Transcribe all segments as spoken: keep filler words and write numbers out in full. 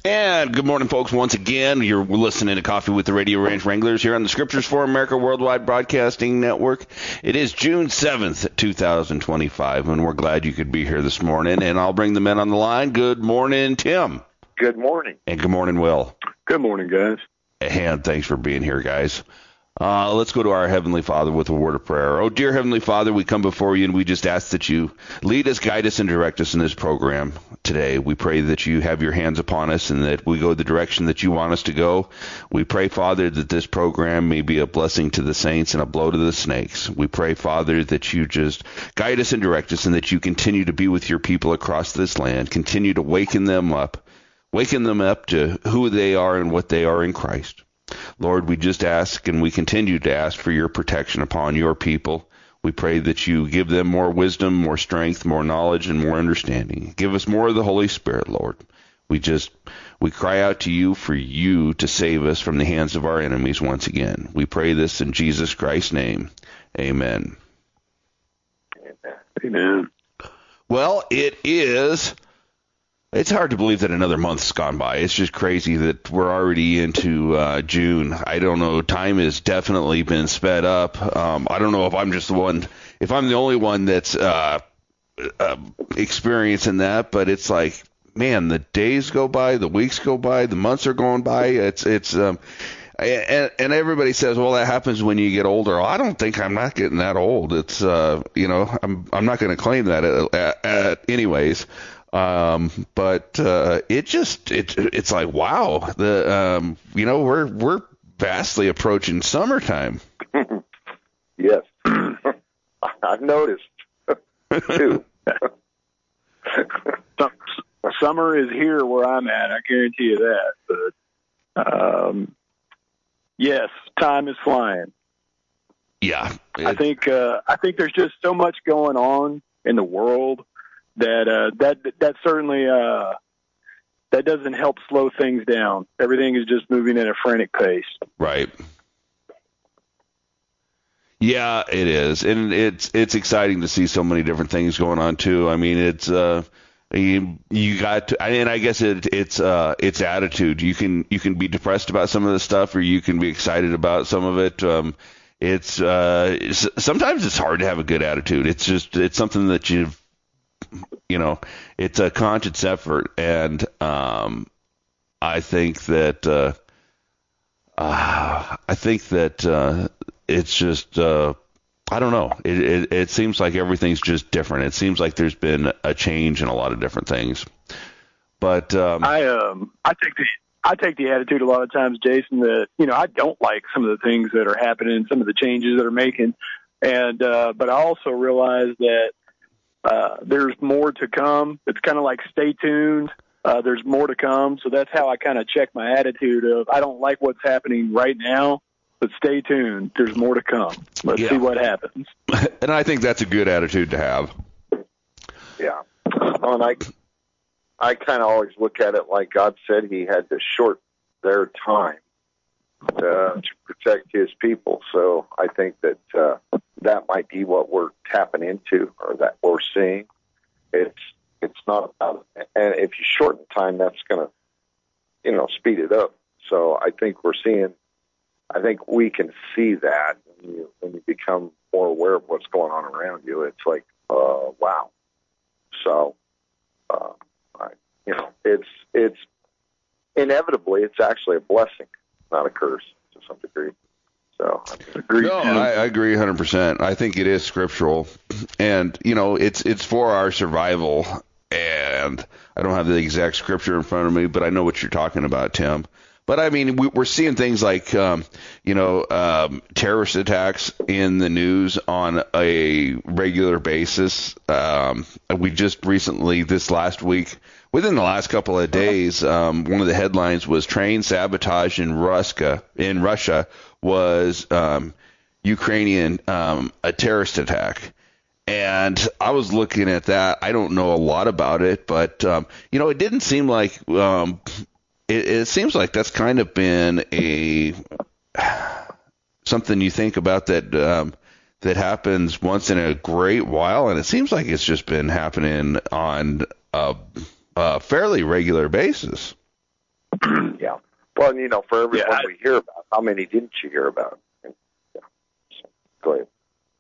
And good morning, folks. Once again, you're listening to Coffee with the Radio Ranch Wranglers here on the Scriptures for America Worldwide Broadcasting Network. It is June seventh, two thousand twenty-five, and we're glad you could be here this morning. And I'll bring the men on the line. Good morning, Tim. Good morning. And good morning, Will. Good morning, guys. And thanks for being here, guys. Uh, let's go to our Heavenly Father with a word of prayer. Oh, dear Heavenly Father, we come before you and we just ask that you lead us, guide us, and direct us in this program today. We pray that you have your hands upon us and that we go the direction that you want us to go. We pray, Father, that this program may be a blessing to the saints and a blow to the snakes. We pray, Father, that you just guide us and direct us and that you continue to be with your people across this land. Continue to waken them up, waken them up to who they are and what they are in Christ. Lord, we just ask and we continue to ask for your protection upon your people. We pray that you give them more wisdom, more strength, more knowledge, and more understanding. Give us more of the Holy Spirit, Lord. We just, we cry out to you for you to save us from the hands of our enemies once again. We pray this in Jesus Christ's name. Amen. Amen. Well, it is... It's hard to believe that another month's gone by. It's just crazy that we're already into uh, June. I don't know. Time has definitely been sped up. Um, I don't know if I'm just the one, if I'm the only one that's uh, uh, experiencing that, but it's like, man, the days go by, the weeks go by, the months are going by. It's, it's, um, and, and everybody says, well, that happens when you get older. I don't think I'm not getting that old. It's, uh, you know, I'm, I'm not going to claim that at, at, at anyways. Um, but, uh, it just, it, it's like, wow, the, um, you know, we're, we're vastly approaching summertime. Yes. I've noticed too. Summer is here where I'm at. I guarantee you that. But, um, yes, time is flying. Yeah. It, I think, uh, I think there's just so much going on in the world that uh, that that certainly uh, that doesn't help slow things down. Everything is just moving at a frantic pace. Right. Yeah, it is, and it's it's exciting to see so many different things going on too. I mean, it's uh, you you got to, and I guess it it's uh it's attitude. You can you can be depressed about some of the stuff, or you can be excited about some of it. Um, it's uh it's, sometimes it's hard to have a good attitude. It's just it's something that you've You know, it's a conscious effort, and um, I think that uh, uh, I think that uh, it's just uh, I don't know. It, it it seems like everything's just different. It seems like there's been a change in a lot of different things. But um, I um I take the I take the attitude a lot of times, Jason, that you know I don't like some of the things that are happening, some of the changes that are making, and uh, but I also realize that. Uh, there's more to come. It's kind of like stay tuned. Uh, there's more to come. So that's how I kind of check my attitude of I don't like what's happening right now, but stay tuned. There's more to come. Let's yeah. see what happens. And I think that's a good attitude to have. Yeah. Well, and I, I kind of always look at it like God said he had to short their time uh, to protect his people. So I think that uh, that might be what we're tapping into, or that we're seeing. It's it's not about, and if you shorten time, that's going to, you know, speed it up. So I think we're seeing, I think we can see that when you, when you become more aware of what's going on around you. It's like, uh, wow. So, uh, I, you know, it's it's inevitably, it's actually a blessing, not a curse to some degree. So, agree. No, I, I agree one hundred percent. I think it is scriptural, and you know, it's it's for our survival. And I don't have the exact scripture in front of me, but I know what you're talking about, Tim. But I mean, we, we're seeing things like, um, you know, um, terrorist attacks in the news on a regular basis. Um, we just recently, this last week, within the last couple of days, um, one of the headlines was train sabotage in Russia. In Russia was um, Ukrainian um, a terrorist attack. And I was looking at that. I don't know a lot about it, but, um, you know, it didn't seem like um, it, it seems like that's kind of been a something you think about that um, that happens once in a great while. And it seems like it's just been happening on a, a fairly regular basis. yeah. Well, you know, for everyone Yeah, I, we hear about, how many didn't you hear about? Yeah. So, go ahead.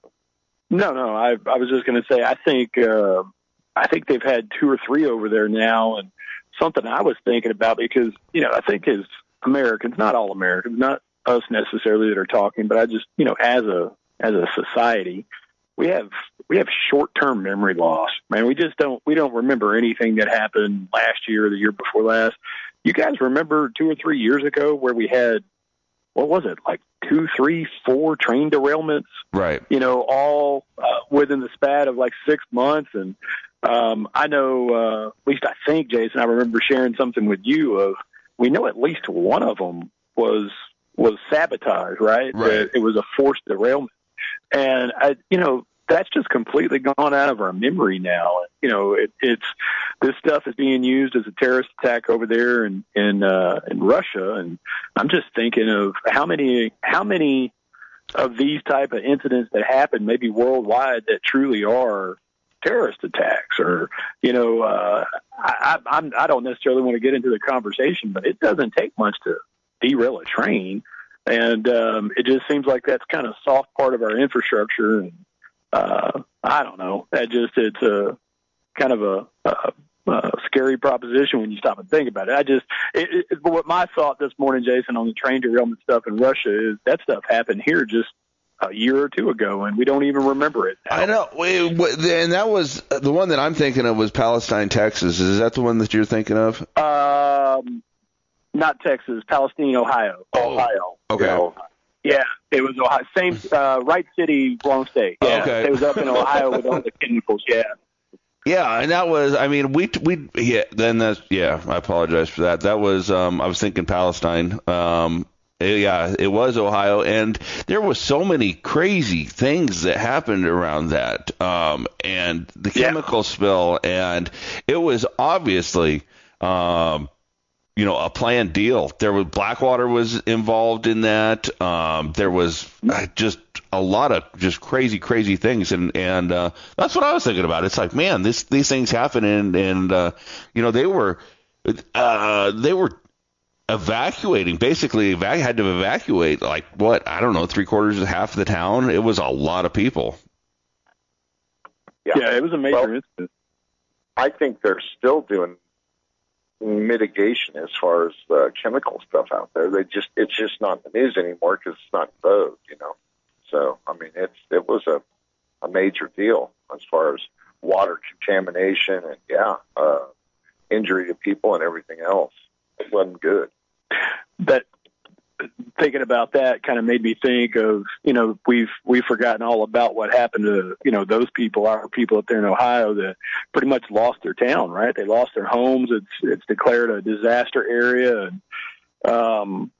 no, no. I I was just going to say I think uh, I think they've had two or three over there now, and something I was thinking about because you know I think as Americans, not all Americans, not us necessarily that are talking, but I just you know as a as a society, we have we have short-term memory loss. Man, we just don't we don't remember anything that happened last year or the year before last. You guys remember two or three years ago where we had what was it like two, three, four train derailments? Right. You know, all uh, within the span of like six months. And um, I know, uh, at least I think, Jason, I remember sharing something with you of we know at least one of them was was sabotage, right? Right. That it was a forced derailment. And, I, you know, that's just completely gone out of our memory now. You know, it, it's this stuff is being used as a terrorist attack over there in in, uh, in Russia, and I'm just thinking of how many how many of these type of incidents that happen, maybe worldwide, that truly are terrorist attacks. Or you know, uh, I, I, I'm I don't necessarily want to get into the conversation, but it doesn't take much to derail a train, and um, it just seems like that's kind of soft part of our infrastructure. And, Uh, I don't know. That just, it's a kind of a, a, a scary proposition when you stop and think about it. I just, it, it, but what my thought this morning, Jason, on the train derailment stuff in Russia is that stuff happened here just a year or two ago, and we don't even remember it now. I know. Wait, what- and that was the one that I'm thinking of was Palestine, Texas. Is that the one that you're thinking of? Um, not Texas, Palestine, Ohio. Oh, Ohio. okay. You know, yeah, it was Ohio. Same, uh, right city, wrong state. Yeah, Okay. it was up in Ohio with all the chemicals. Yeah. Yeah, and that was, I mean, we, we, yeah, then that's, yeah, I apologize for that. That was, um, I was thinking Palestine. Um, yeah, it was Ohio, and there was so many crazy things that happened around that, um, and the chemical yeah. spill, and it was obviously, um, you know, a planned deal. There was Blackwater was involved in that. Um, there was just a lot of just crazy, crazy things, and and uh, that's what I was thinking about. It's like, man, this these things happen, and and uh, you know, they were uh, they were evacuating, basically evac- had to evacuate like what I don't know, three quarters, half of the town. It was a lot of people. Yeah, yeah it was a major well, incident. I think they're still doing mitigation as far as the chemical stuff out there. They just it's just not in the news anymore because it's not vogue, you know. So I mean, it's it was a a major deal as far as water contamination and yeah, uh, injury to people and everything else. It wasn't good. That thinking about that kind of made me think of, you know, we've we've forgotten all about what happened to, you know, those people, our people up there in Ohio that pretty much lost their town, right? They lost their homes. It's it's declared a disaster area, and um,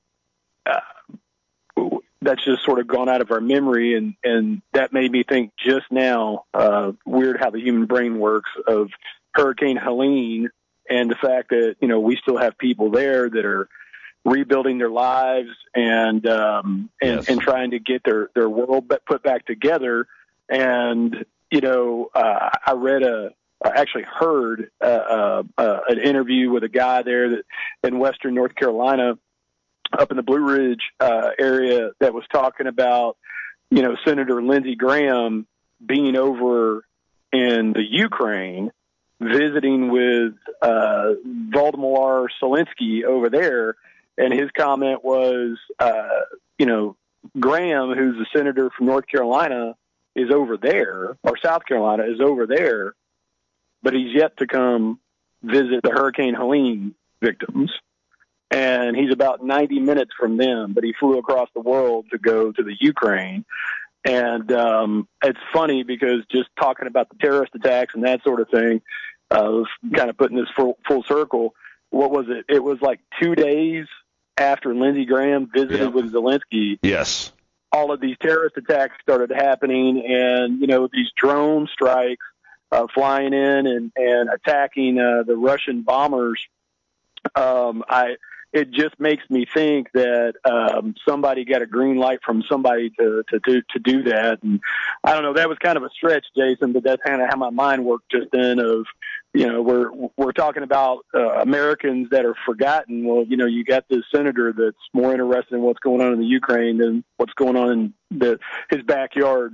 uh, that's just sort of gone out of our memory, and and that made me think just now. Uh, weird how the human brain works, of Hurricane Helene, and the fact that, you know, we still have people there that are rebuilding their lives and um, and, yes. and trying to get their, their world put back together. And, you know, uh, I read a, I actually heard uh, uh, uh, an interview with a guy there that in Western North Carolina, up in the Blue Ridge uh, area, that was talking about, you know, Senator Lindsey Graham being over in the Ukraine, visiting with uh, Volodymyr Zelensky over there. And his comment was, uh, you know, Graham, who's a senator from North Carolina, is over there, or South Carolina is over there, but he's yet to come visit the Hurricane Helene victims. And he's about ninety minutes from them, but he flew across the world to go to the Ukraine. And um, it's funny because just talking about the terrorist attacks and that sort of thing, uh, kind of putting this full, full circle, what was it? It was like two days after Lindsey Graham visited yep. with Zelensky. Yes. All of these terrorist attacks started happening, and, you know, these drone strikes uh, flying in and, and attacking uh, the Russian bombers. Um, I, it just makes me think that um, somebody got a green light from somebody to, to, to, to do that. And I don't know, that was kind of a stretch, Jason, but that's kind of how my mind worked just then of, you know, we're we're talking about uh, Americans that are forgotten. Well, you know, you got this senator that's more interested in what's going on in the Ukraine than what's going on in the, his backyard.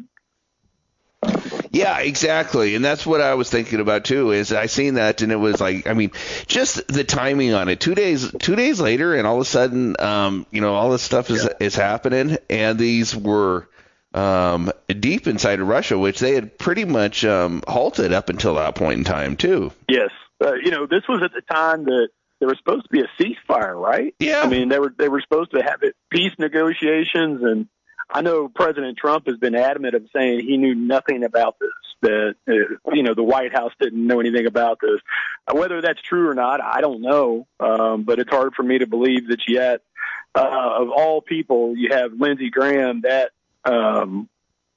Yeah, exactly. And that's what I was thinking about too, is I seen that and it was like, I mean, just the timing on it. Two days two days later and all of a sudden, um, you know, all this stuff is Yeah. is happening, and these were um, deep inside of Russia, which they had pretty much um, halted up until that point in time too. Yes. Uh, you know, this was at the time that there was supposed to be a ceasefire, right? Yeah. I mean, they were they were supposed to have it, peace negotiations, and I know President Trump has been adamant of saying he knew nothing about this, that, uh, you know, the White House didn't know anything about this. Whether that's true or not, I don't know, um, but it's hard for me to believe that yet, uh, of all people, you have Lindsey Graham, that, um,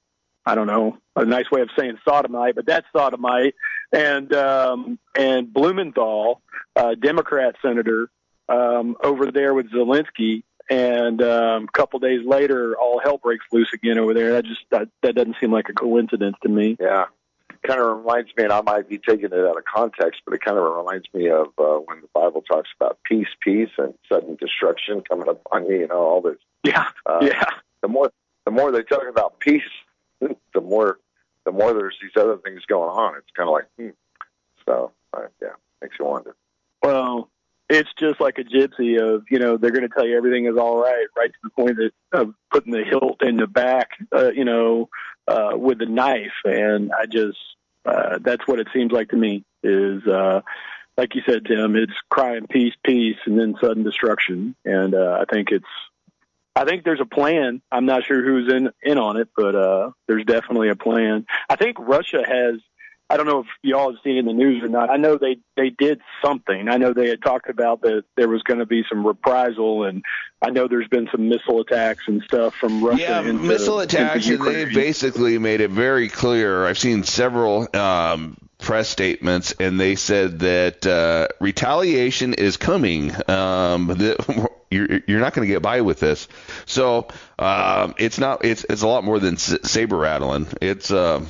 I don't know, a nice way of saying sodomite, but that's sodomite, and um, and Blumenthal, uh, Democrat senator, um, over there with Zelensky. And um, a couple days later, all hell breaks loose again over there. That just that, that doesn't seem like a coincidence to me. Yeah, kind of reminds me, and I might be taking it out of context, but it kind of reminds me of uh, when the Bible talks about peace, peace, and sudden destruction coming upon you. You know, all this. Yeah, Uh, yeah, The more the more they talk about peace, the more the more there's these other things going on. It's kind of like, hmm. So uh, yeah, makes you wonder. well, it's just like a gypsy of, you know, they're going to tell you everything is all right, right to the point that, of putting the hilt in the back, uh, you know, uh, with the knife. And I just, uh, that's what it seems like to me is, uh, like you said, Tim, it's crying peace, peace, and then sudden destruction. And uh, I think it's, I think there's a plan. I'm not sure who's in, in on it, but uh, there's definitely a plan. I think Russia has, I don't know if y'all have seen it in the news or not. I know they, they did something. I know they had talked about that there was going to be some reprisal, and I know there's been some missile attacks and stuff from Russia. Yeah, into, missile attacks, into and they basically made it very clear. I've seen several um, press statements, and they said that uh, retaliation is coming. Um, that you're, you're not going to get by with this. So um, it's not. It's it's a lot more than saber rattling. It's uh,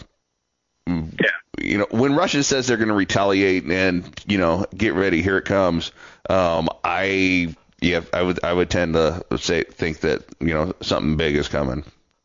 Yeah. You know, when Russia says they're going to retaliate and, you know, get ready, here it comes. Um, I, yeah, I would, I would tend to say, think that, you know, something big is coming.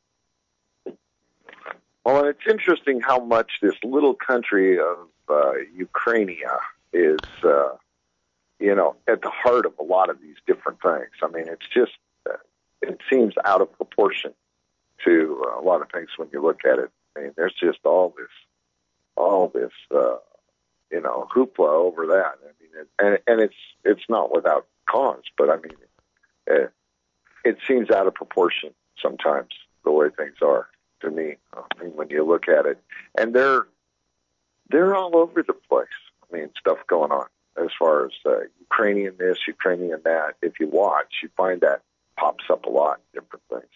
Well, and it's interesting how much this little country of uh, Ukraine is, uh, you know, at the heart of a lot of these different things. I mean, it's just, uh, it seems out of proportion to uh, a lot of things when you look at it. I mean, there's just all this. all this, uh, you know, hoopla over that. I mean, it, and, and it's it's not without cause, but I mean, it, it seems out of proportion sometimes the way things are to me. I mean, when you look at it, and they're they're all over the place. I mean, stuff going on as far as uh, Ukrainian this, Ukrainian that. If you watch, you find that pops up a lot, different things.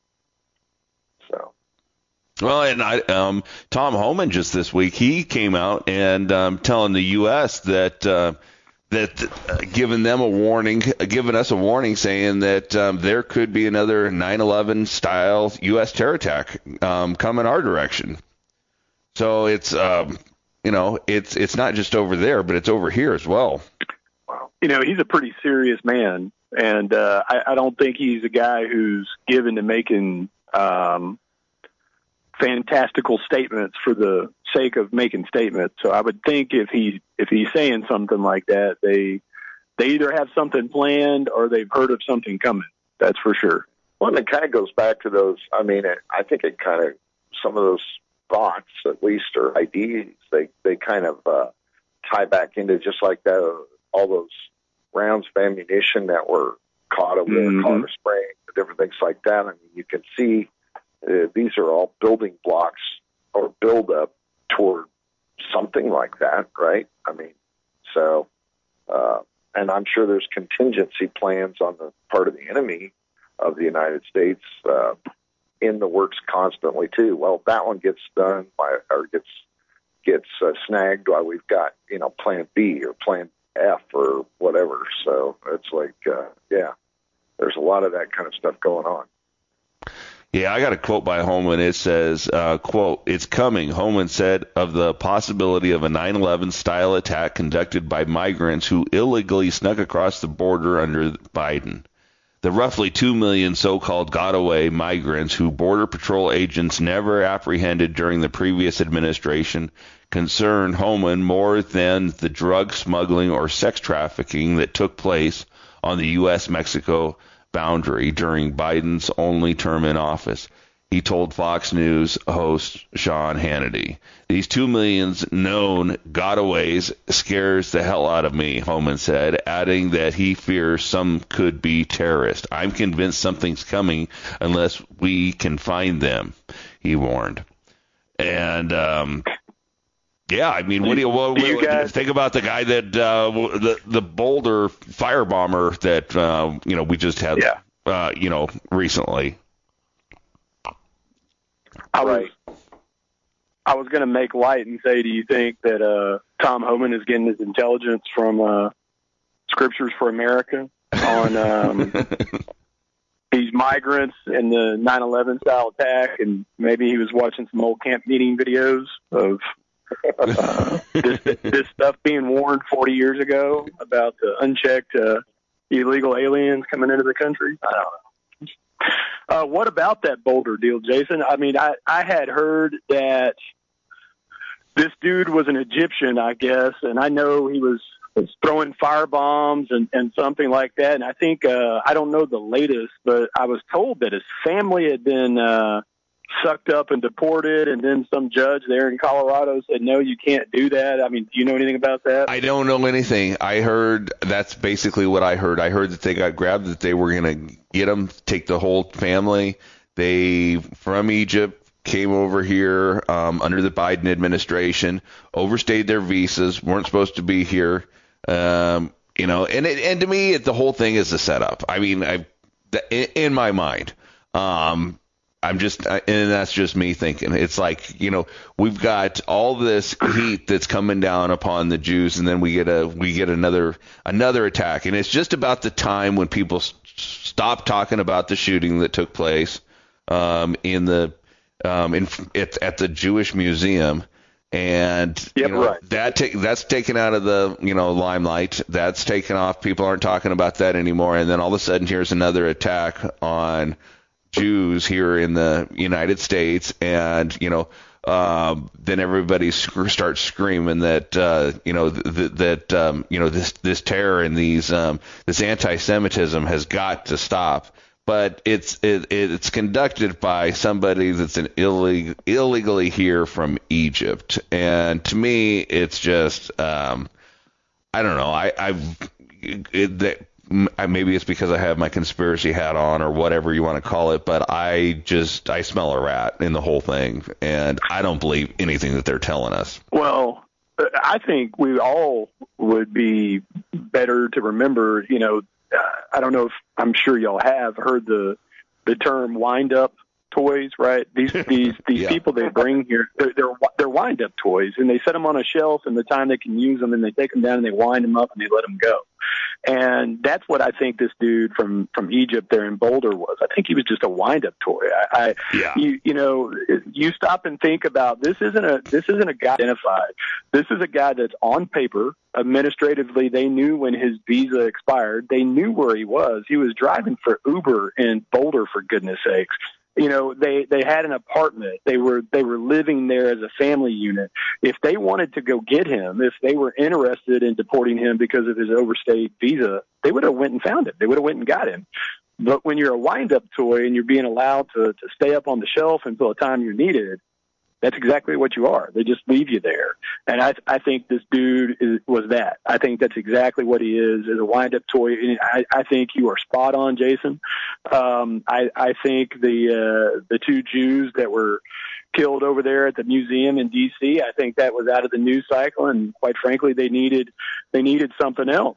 So. Well, and I, um, Tom Homan just this week, he came out and um, telling the U S that uh, that uh, giving them a warning, giving us a warning, saying that um, there could be another nine eleven style U S terror attack um, coming our direction. So it's um, you know it's it's not just over there, but it's over here as well. You know, he's a pretty serious man, and uh, I, I don't think he's a guy who's given to making um, fantastical statements for the sake of making statements. So I would think if he if he's saying something like that, they they either have something planned or they've heard of something coming. That's for sure. Well, and it kind of goes back to those. I mean, it, I think it kind of some of those thoughts, at least, or ideas, they they kind of uh, tie back into just like that. All those rounds of ammunition that were caught over there, Mm-hmm. caught a spray, different things like that. I mean, you can see. Uh, these are all building blocks or build up toward something like that, right? I mean, so, uh, and I'm sure there's contingency plans on the part of the enemy of the United States uh, in the works constantly too. Well, that one gets done by, or gets gets uh, snagged while we've got, you know, plan B or plan F or whatever. So it's like, uh, yeah, there's a lot of that kind of stuff going on. Yeah, I got a quote by Holman. It says, uh, quote, "It's coming," Holman said, "of the possibility of a nine eleven style attack conducted by migrants who illegally snuck across the border under Biden. The roughly two million so-called got-away migrants who Border Patrol agents never apprehended during the previous administration concern Holman more than the drug smuggling or sex trafficking that took place on the U S Mexico boundary during Biden's only term in office," he told Fox News host Sean Hannity. "These two million known gotaways scares the hell out of me," Holman said, adding that he fears some could be terrorists. "I'm convinced something's coming unless we can find them," he warned. And, um, yeah, I mean, what do you, what, do you what, guys, think about the guy that uh, the the Boulder firebomber that uh, you know we just had, yeah. uh, you know, recently. I was I was going to make light and say, do you think that uh, Tom Homan is getting his intelligence from uh, Scriptures for America on um, these migrants and the nine eleven style attack, and maybe he was watching some old camp meeting videos of Uh, this, this stuff being warned forty years ago about the unchecked uh, illegal aliens coming into the country? I don't know. Uh, what about that Boulder deal, Jason? I mean, I, I had heard that this dude was an Egyptian, I guess, and I know he was, was throwing fire bombs and, and something like that. And I think, uh, I don't know the latest, but I was told that his family had been uh, sucked up and deported, and then some judge there in Colorado said, no, you can't do that. I mean, do you know anything about that? I don't know anything. I heard that's basically what I heard. I heard that they got grabbed, that they were going to get them, take the whole family. They, from Egypt, came over here um, under the Biden administration, overstayed their visas, weren't supposed to be here. Um, you know, and it, and to me, it, the whole thing is a setup. I mean, I, in my mind, um, I'm just, and that's just me thinking. It's like, you know, we've got all this heat that's coming down upon the Jews, and then we get a, we get another, another attack, and it's just about the time when people s- stop talking about the shooting that took place um, in the, um, in at, at the Jewish Museum, and yep, you know, right. that ta- that's taken out of the, you know, limelight. That's taken off. People aren't talking about that anymore, and then all of a sudden, here's another attack on Jews here in the United States, and you know, um, then everybody sc- starts screaming that uh, you know th- th- that um, you know this this terror and these um, this anti-Semitism has got to stop. But it's it, it's conducted by somebody that's an illeg- illegally here from Egypt, and to me, it's just um, I don't know. I I've it, that. Maybe it's because I have my conspiracy hat on or whatever you want to call it, but I just, I smell a rat in the whole thing, and I don't believe anything that they're telling us. Well, I think we all would be better to remember, you know, I don't know if, I'm sure y'all have heard the the term wind up toys, right? These these these yeah. people they bring here, they're, they're they're wind up toys, and they set them on a shelf, and the time they can use them, and they take them down and they wind them up and they let them go. And that's what I think this dude from, from Egypt there in Boulder was. I think he was just a wind-up toy. I, I yeah. you, you know, you stop and think about this isn't a this isn't a guy identified. This is a guy that's on paper. Administratively, they knew when his visa expired. They knew where he was. He was driving for Uber in Boulder, for goodness sakes. You know, they, they had an apartment. They were they were living there as a family unit. If they wanted to go get him, if they were interested in deporting him because of his overstayed visa, they would have went and found him. They would have went and got him. But when you're a wind-up toy and you're being allowed to, to stay up on the shelf until the time you're needed, that's exactly what you are. They just leave you there. And I I think this dude is, was that. I think that's exactly what he is, is a wind-up toy. And I, I think you are spot on, Jason. Um, I, I think the uh, the two Jews that were killed over there at the museum in D C, I think that was out of the news cycle, and quite frankly, they needed they needed something else.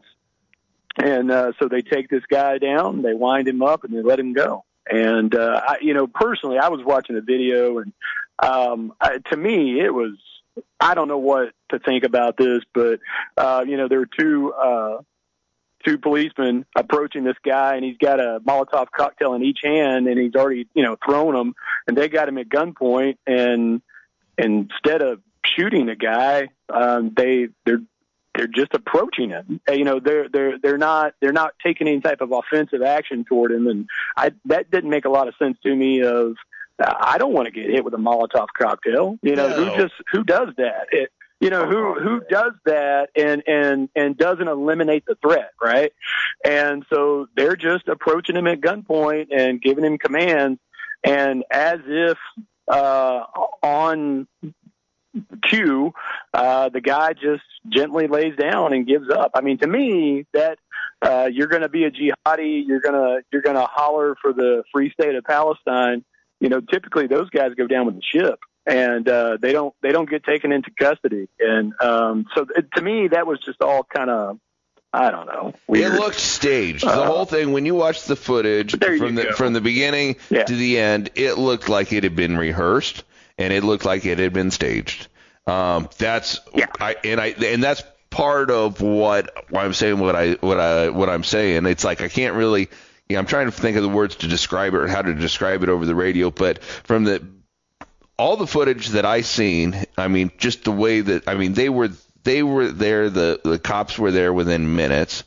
And uh, so they take this guy down, they wind him up, and they let him go. And, uh, I, you know, personally, I was watching the video, and um, I, to me, it was, I don't know what to think about this, but, uh, you know, there were two, uh, two policemen approaching this guy, and he's got a Molotov cocktail in each hand, and he's already, you know, thrown them, and they got him at gunpoint, and instead of shooting the guy, um, they they're they're just approaching him. You know, they're they're they're not they're not taking any type of offensive action toward him, and I that didn't make a lot of sense to me. Of I don't want to get hit with a Molotov cocktail. You know, No. who just who does that? It, you know, who who does that and and and doesn't eliminate the threat, right? And so they're just approaching him at gunpoint and giving him commands, and as if uh, on cue, uh, the guy just gently lays down and gives up. I mean, to me, that uh, you're going to be a jihadi, you're going to you're going to holler for the free state of Palestine. You know, typically those guys go down with the ship, and uh, they don't they don't get taken into custody. And um, so, it, to me, that was just all kind of, I don't know, weird. It looked staged. The Uh, whole thing, when you watch the footage There from you the go. from the beginning Yeah. to the end, it looked like it had been rehearsed and it looked like it had been staged. Um, that's Yeah. I and I and that's part of what why I'm saying what I what I what I'm saying. It's like I can't really. Yeah, I'm trying to think of the words to describe it or how to describe it over the radio, but from the all the footage that I seen, I mean, just the way that I mean, they were they were there. The the cops were there within minutes,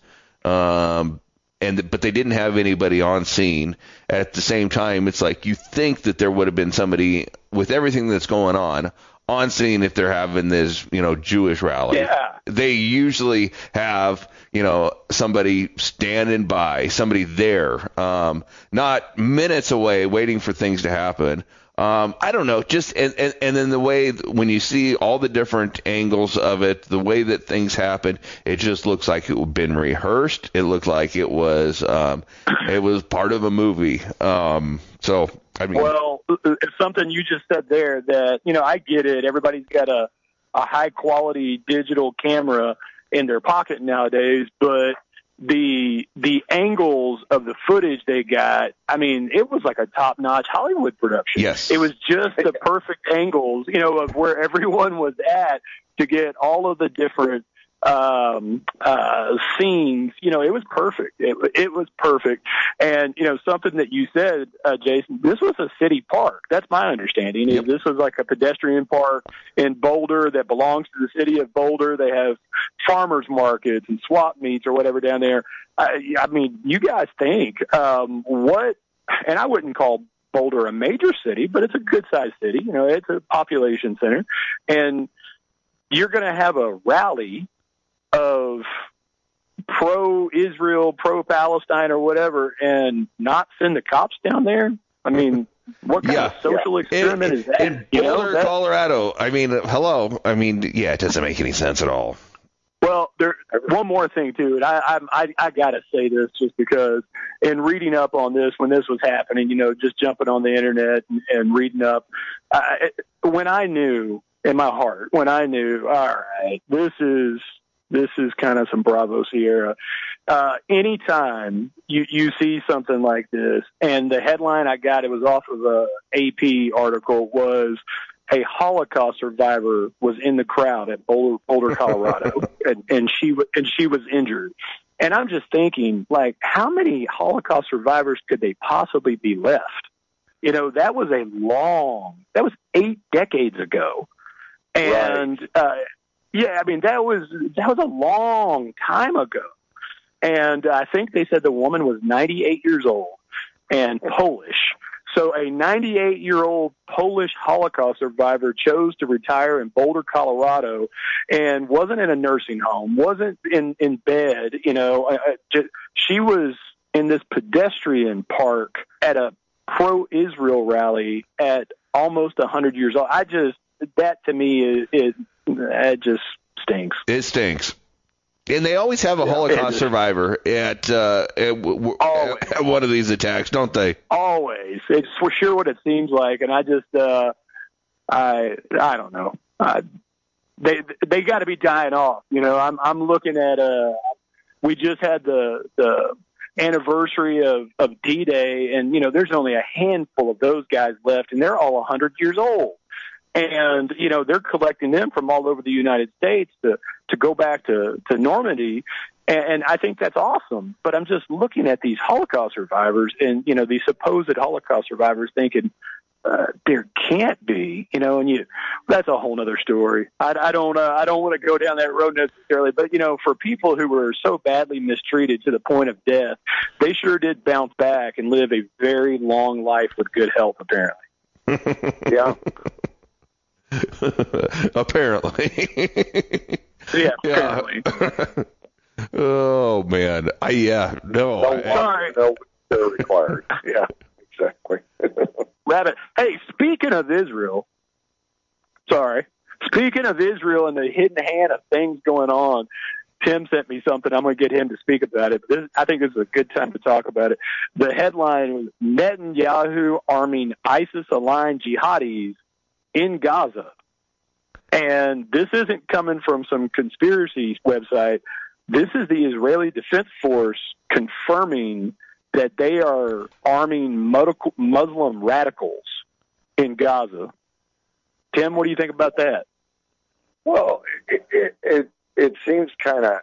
um, and but they didn't have anybody on scene. At the same time, it's like you think that there would have been somebody with everything that's going on on scene if they're having this, you know, Jewish rally. Yeah. They usually have, you know, somebody standing by, somebody there, um, not minutes away waiting for things to happen. Um, I don't know, just and, and, and then the way when you see all the different angles of it, the way that things happen, it just looks like it had been rehearsed. It looked like it was um, it was part of a movie. Um, so I mean, Well, it's something you just said there that, you know, I get it. Everybody's got a, a high quality digital camera in their pocket nowadays, but the the angles of the footage they got, I mean, it was like a top notch Hollywood production. Yes. It was just the perfect angles, you know, of where everyone was at to get all of the different um uh scenes. You know, it was perfect. It, it was perfect. And you know, something that you said, uh, Jason, this was a city park. That's my understanding. Yep. This was like a pedestrian park in Boulder that belongs to the city of Boulder. They have farmers markets and swap meets or whatever down there. I, I mean, you guys think um what, and I wouldn't call Boulder a major city, but it's a good sized city. You know, it's a population center, and you're going to have a rally of pro-Israel, pro-Palestine, or whatever, and not send the cops down there? I mean, what kind Yeah. of social experiment in, is that? in You know, Boulder, that- Colorado. I mean, hello. I mean, yeah, it doesn't make any sense at all. Well, there one more thing too, and I I I, I got to say this just because in reading up on this when this was happening, you know, just jumping on the internet and, and reading up, I, when I knew in my heart, when I knew, all right, this is this is kind of some Bravo Sierra. Uh, anytime you you see something like this, and the headline I got, it was off of a A P article, was a Holocaust survivor was in the crowd at Boulder, Boulder Colorado, and, and she w- and she was injured. And I'm just thinking, like, how many Holocaust survivors could they possibly be left? You know, that was a long, that was eight decades ago, and right. uh, yeah, I mean that was that was a long time ago. And I think they said the woman was ninety-eight years old and Polish. So a ninety-eight-year-old Polish Holocaust survivor chose to retire in Boulder, Colorado, and wasn't in a nursing home, wasn't in, in bed, you know. Uh, just, she was in this pedestrian park at a pro-Israel rally at almost one hundred years old. I just, that to me, is, is it just stinks. It stinks. And they always have a Yeah, Holocaust it- survivor at, uh, at, w- w- Always. at one of these attacks, don't they? Always. It's for sure what it seems like. And I just, uh, I, I don't know. Uh, they, they got to be dying off. You know, I'm, I'm looking at, uh, we just had the, the anniversary of, of D-Day, and, you know, there's only a handful of those guys left, and they're all one hundred years old. And, you know, they're collecting them from all over the United States to, to go back to, to Normandy. And, and I think that's awesome. But I'm just looking at these Holocaust survivors and, you know, these supposed Holocaust survivors thinking, uh, there can't be, you know, and you, that's a whole nother story. I, I don't, uh, I don't want to go down that road necessarily, but, you know, for people who were so badly mistreated to the point of death, they sure did bounce back and live a very long life with good health, apparently. Yeah. Apparently. Yeah, Yeah. apparently. Oh man, I yeah no. No, I, Sorry. no, they're required. Yeah, exactly. Rabbit. Hey, speaking of Israel, sorry. Speaking of Israel and the hidden hand of things going on, Tim sent me something. I'm going to get him to speak about it. This, I think this is a good time to talk about it. The headline was Netanyahu arming ISIS-aligned jihadis in Gaza. And this isn't coming from some conspiracy website. This is the Israeli Defense Force confirming that they are arming Muslim radicals in Gaza. Tim, what do you think about that? Well, it it it, it seems kind of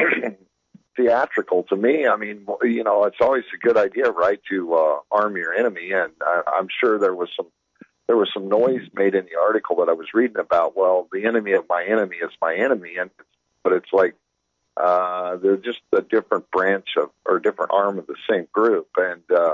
theatrical to me. I mean, you know, it's always a good idea, right, to uh, arm your enemy, and I, I'm sure there was some there was some noise made in the article that I was reading about. Well, the enemy of my enemy is my enemy, and but it's like uh, they're just a different branch of or a different arm of the same group, and uh,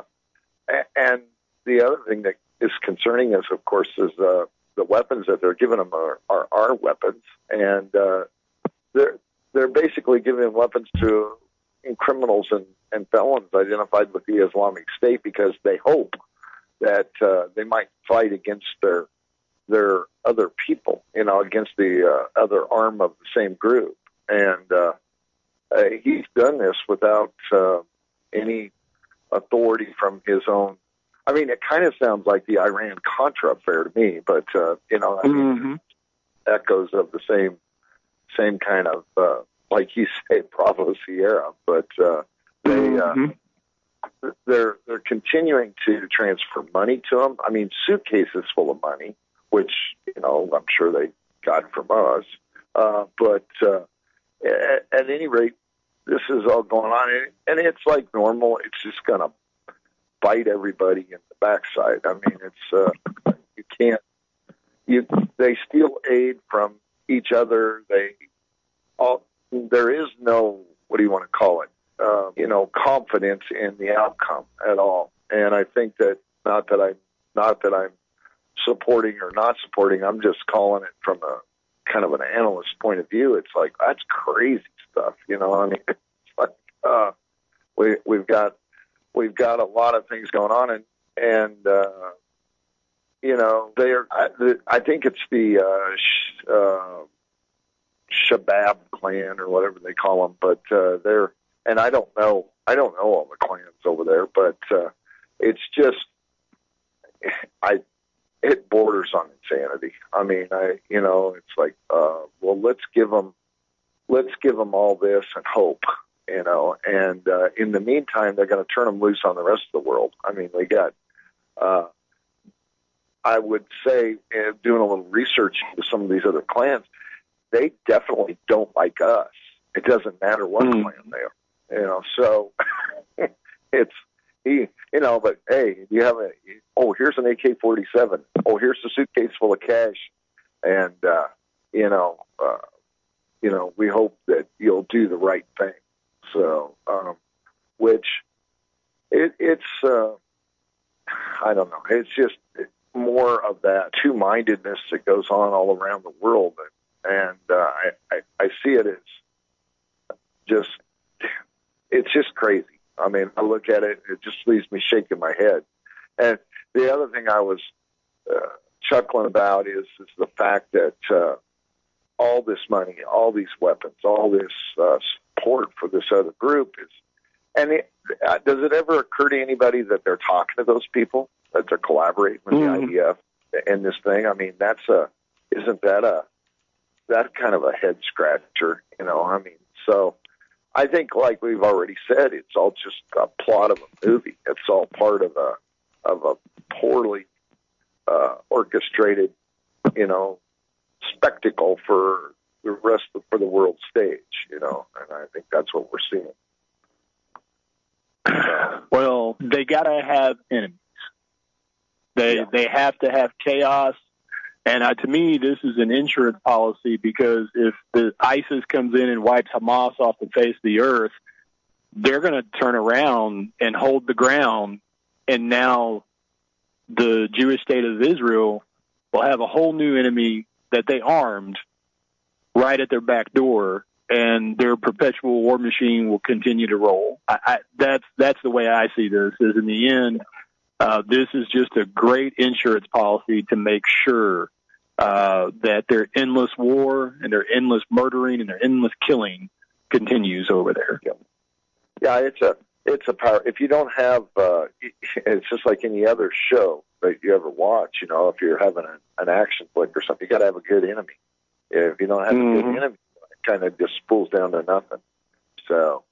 and the other thing that is concerning us, of course, is uh, the weapons that they're giving them are, are our weapons, and uh, they're they're basically giving weapons to criminals and, and felons identified with the Islamic State because they hope that uh, they might fight against their their other people, you know, against the uh, other arm of the same group, and uh, uh, he's done this without uh, any authority from his own. I mean, it kind of sounds like the Iran-Contra affair to me, but, uh, you know, I mean, Mm-hmm. echoes of the same same kind of, uh, like you say, Bravo Sierra, but uh, they, Mm-hmm. uh, they're, they're continuing to transfer money to them. I mean, suitcases full of money, which, you know, I'm sure they got from us. Uh, but uh, at, at any rate, this is all going on, and it's like normal. It's just going to bite everybody in the backside. I mean, it's uh, you can't. You they steal aid from each other. They all there is no what do you want to call it? Uh, you know, confidence in the outcome at all. And I think that not that I'm not that I'm supporting or not supporting. I'm just calling it from a kind of an analyst point of view. It's like that's crazy stuff. You know, I mean, it's like uh, we we've got. We've got a lot of things going on, and and uh, you know they are. I, the, I think it's the uh, sh, uh, Shabab clan or whatever they call them, but uh, they're. And I don't know. I don't know all the clans over there, but uh, it's just. I. It borders on insanity. I mean, I. You know, it's like, uh, well, let's give them. Let's give them all this and hope. You know, and uh, in the meantime, they're going to turn them loose on the rest of the world. I mean, we got, uh, I would say, uh, doing a little research into some of these other clans, they definitely don't like us. It doesn't matter what mm. clan they are, you know. So it's, he, you know, but hey, you have a, oh, here's an A K forty-seven. Oh, here's a suitcase full of cash, and uh, you know, uh, you know, we hope that you'll do the right thing. So, um, which it, it's, uh, I don't know. It's just more of that two-mindedness that goes on all around the world. And, and uh, I, I, I see it as just, it's just crazy. I mean, I look at it, it just leaves me shaking my head. And the other thing I was uh, chuckling about is, is the fact that uh, all this money, all these weapons, all this uh, support for this other group is, and it, uh, does it ever occur to anybody that they're talking to those people, that they're collaborating with mm-hmm. the I D F in this thing? I mean, that's a, isn't that a, that kind of a head scratcher, you know? I mean, so I think, like we've already said, it's all just a plot of a movie. It's all part of a, of a poorly uh, orchestrated, you know, spectacle for the rest of, for the world stage, you know, and I think that's what we're seeing. Well, they got to have enemies. They Yeah. they have to have chaos. And uh, to me, this is an insurance policy, because if the ISIS comes in and wipes Hamas off the face of the earth, they're going to turn around and hold the ground. And now the Jewish state of Israel will have a whole new enemy that they armed right at their back door, and their perpetual war machine will continue to roll. I, I, that's that's the way I see this. Is in the end, uh, this is just a great insurance policy to make sure uh, that their endless war and their endless murdering and their endless killing continues over there. Yeah, yeah it's a it's a power. If you don't have, uh, it's just like any other show that you ever watch. You know, if you're having an, an action flick or something, you got to have a good enemy. If you don't have Mm-hmm. a good enemy, it kind of just spools down to nothing. So,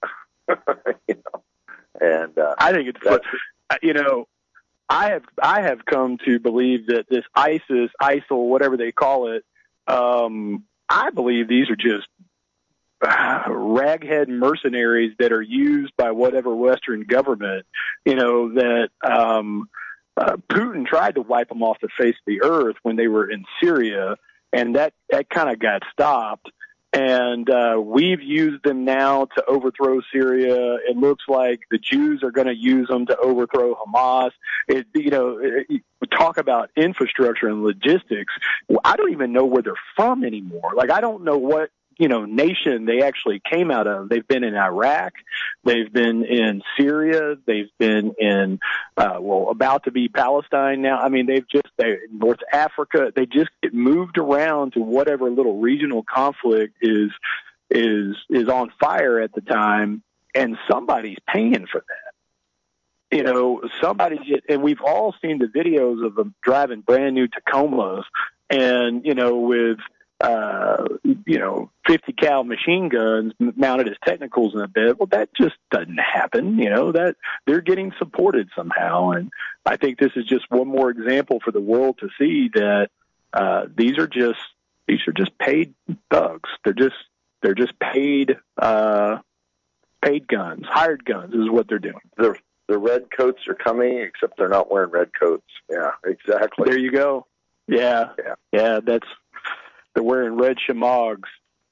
you know, and uh, I think it's, that's, you know, I have I have come to believe that this ISIS, ISIL, whatever they call it, um, I believe these are just uh, raghead mercenaries that are used by whatever Western government, you know, that um, uh, Putin tried to wipe them off the face of the earth when they were in Syria, and that, that kind of got stopped. And uh, we've used them now to overthrow Syria. It looks like the Jews are going to use them to overthrow Hamas. It, you know, it, talk about infrastructure and logistics. I don't even know where they're from anymore. Like, I don't know what, you know, nation they actually came out of. They've been in Iraq. They've been in Syria. They've been in, uh, well, about to be Palestine now. I mean, they've just, they North Africa. They just get moved around to whatever little regional conflict is, is, is on fire at the time. And somebody's paying for that. You know, somebody, and we've all seen the videos of them driving brand new Tacomas and, you know, with, Uh, you know, fifty cal machine guns mounted as technicals in the bed. Well, that just doesn't happen. You know, that they're getting supported somehow. And I think this is just one more example for the world to see that, uh, these are just, these are just paid thugs. They're just, they're just paid, uh, paid guns, hired guns is what they're doing. the the red coats are coming, except they're not wearing red coats. Yeah, exactly. There you go. Yeah. Yeah. Yeah. That's, they're wearing red shamogs.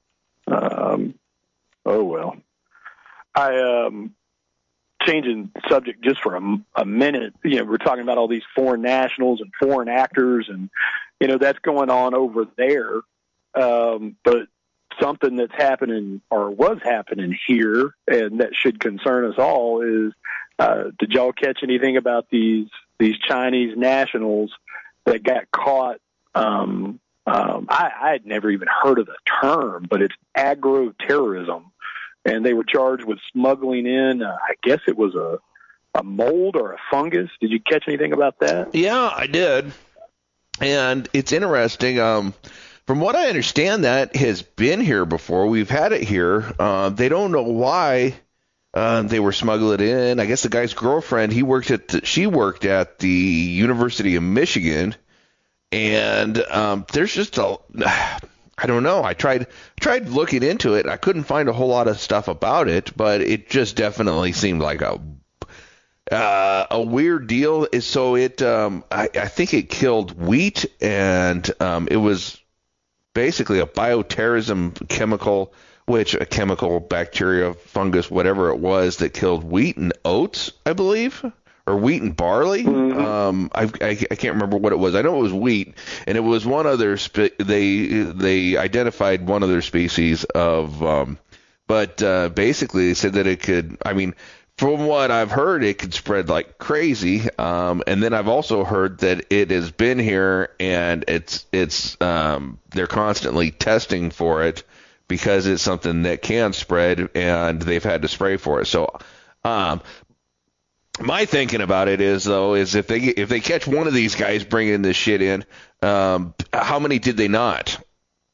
Um, oh, well. I, um, changing subject just for a, a minute, you know, we're talking about all these foreign nationals and foreign actors, and, you know, that's going on over there. Um, but something that's happening or was happening here, and that should concern us all, is, uh, did y'all catch anything about these, these Chinese nationals that got caught, um, Um, I, I had never even heard of the term, but it's agro-terrorism. And they were charged with smuggling in, uh, I guess it was a, a mold or a fungus. Did you catch anything about that? Yeah, I did. And it's interesting. Um, from what I understand, that has been here before. We've had it here. Uh, they don't know why uh, they were smuggled in. I guess the guy's girlfriend, he worked at the, she worked at the University of Michigan. And um, there's just a, I don't know. I tried tried looking into it. I couldn't find a whole lot of stuff about it, but it just definitely seemed like a uh, a weird deal. So it, um, I, I think it killed wheat, and um, it was basically a bioterrorism chemical, which a chemical, bacteria, fungus, whatever it was, that killed wheat and oats, I believe. Or wheat and barley. Mm-hmm. Um, I, I I can't remember what it was. I know it was wheat, and it was one other. Spe- they they identified one other species of, um, but uh, basically they said that it could. I mean, from what I've heard, it could spread like crazy. Um, and then I've also heard that it has been here, and it's it's um, they're constantly testing for it because it's something that can spread, and they've had to spray for it. So. Um, My thinking about it is, though, is if they if they catch one of these guys bringing this shit in, um, how many did they not?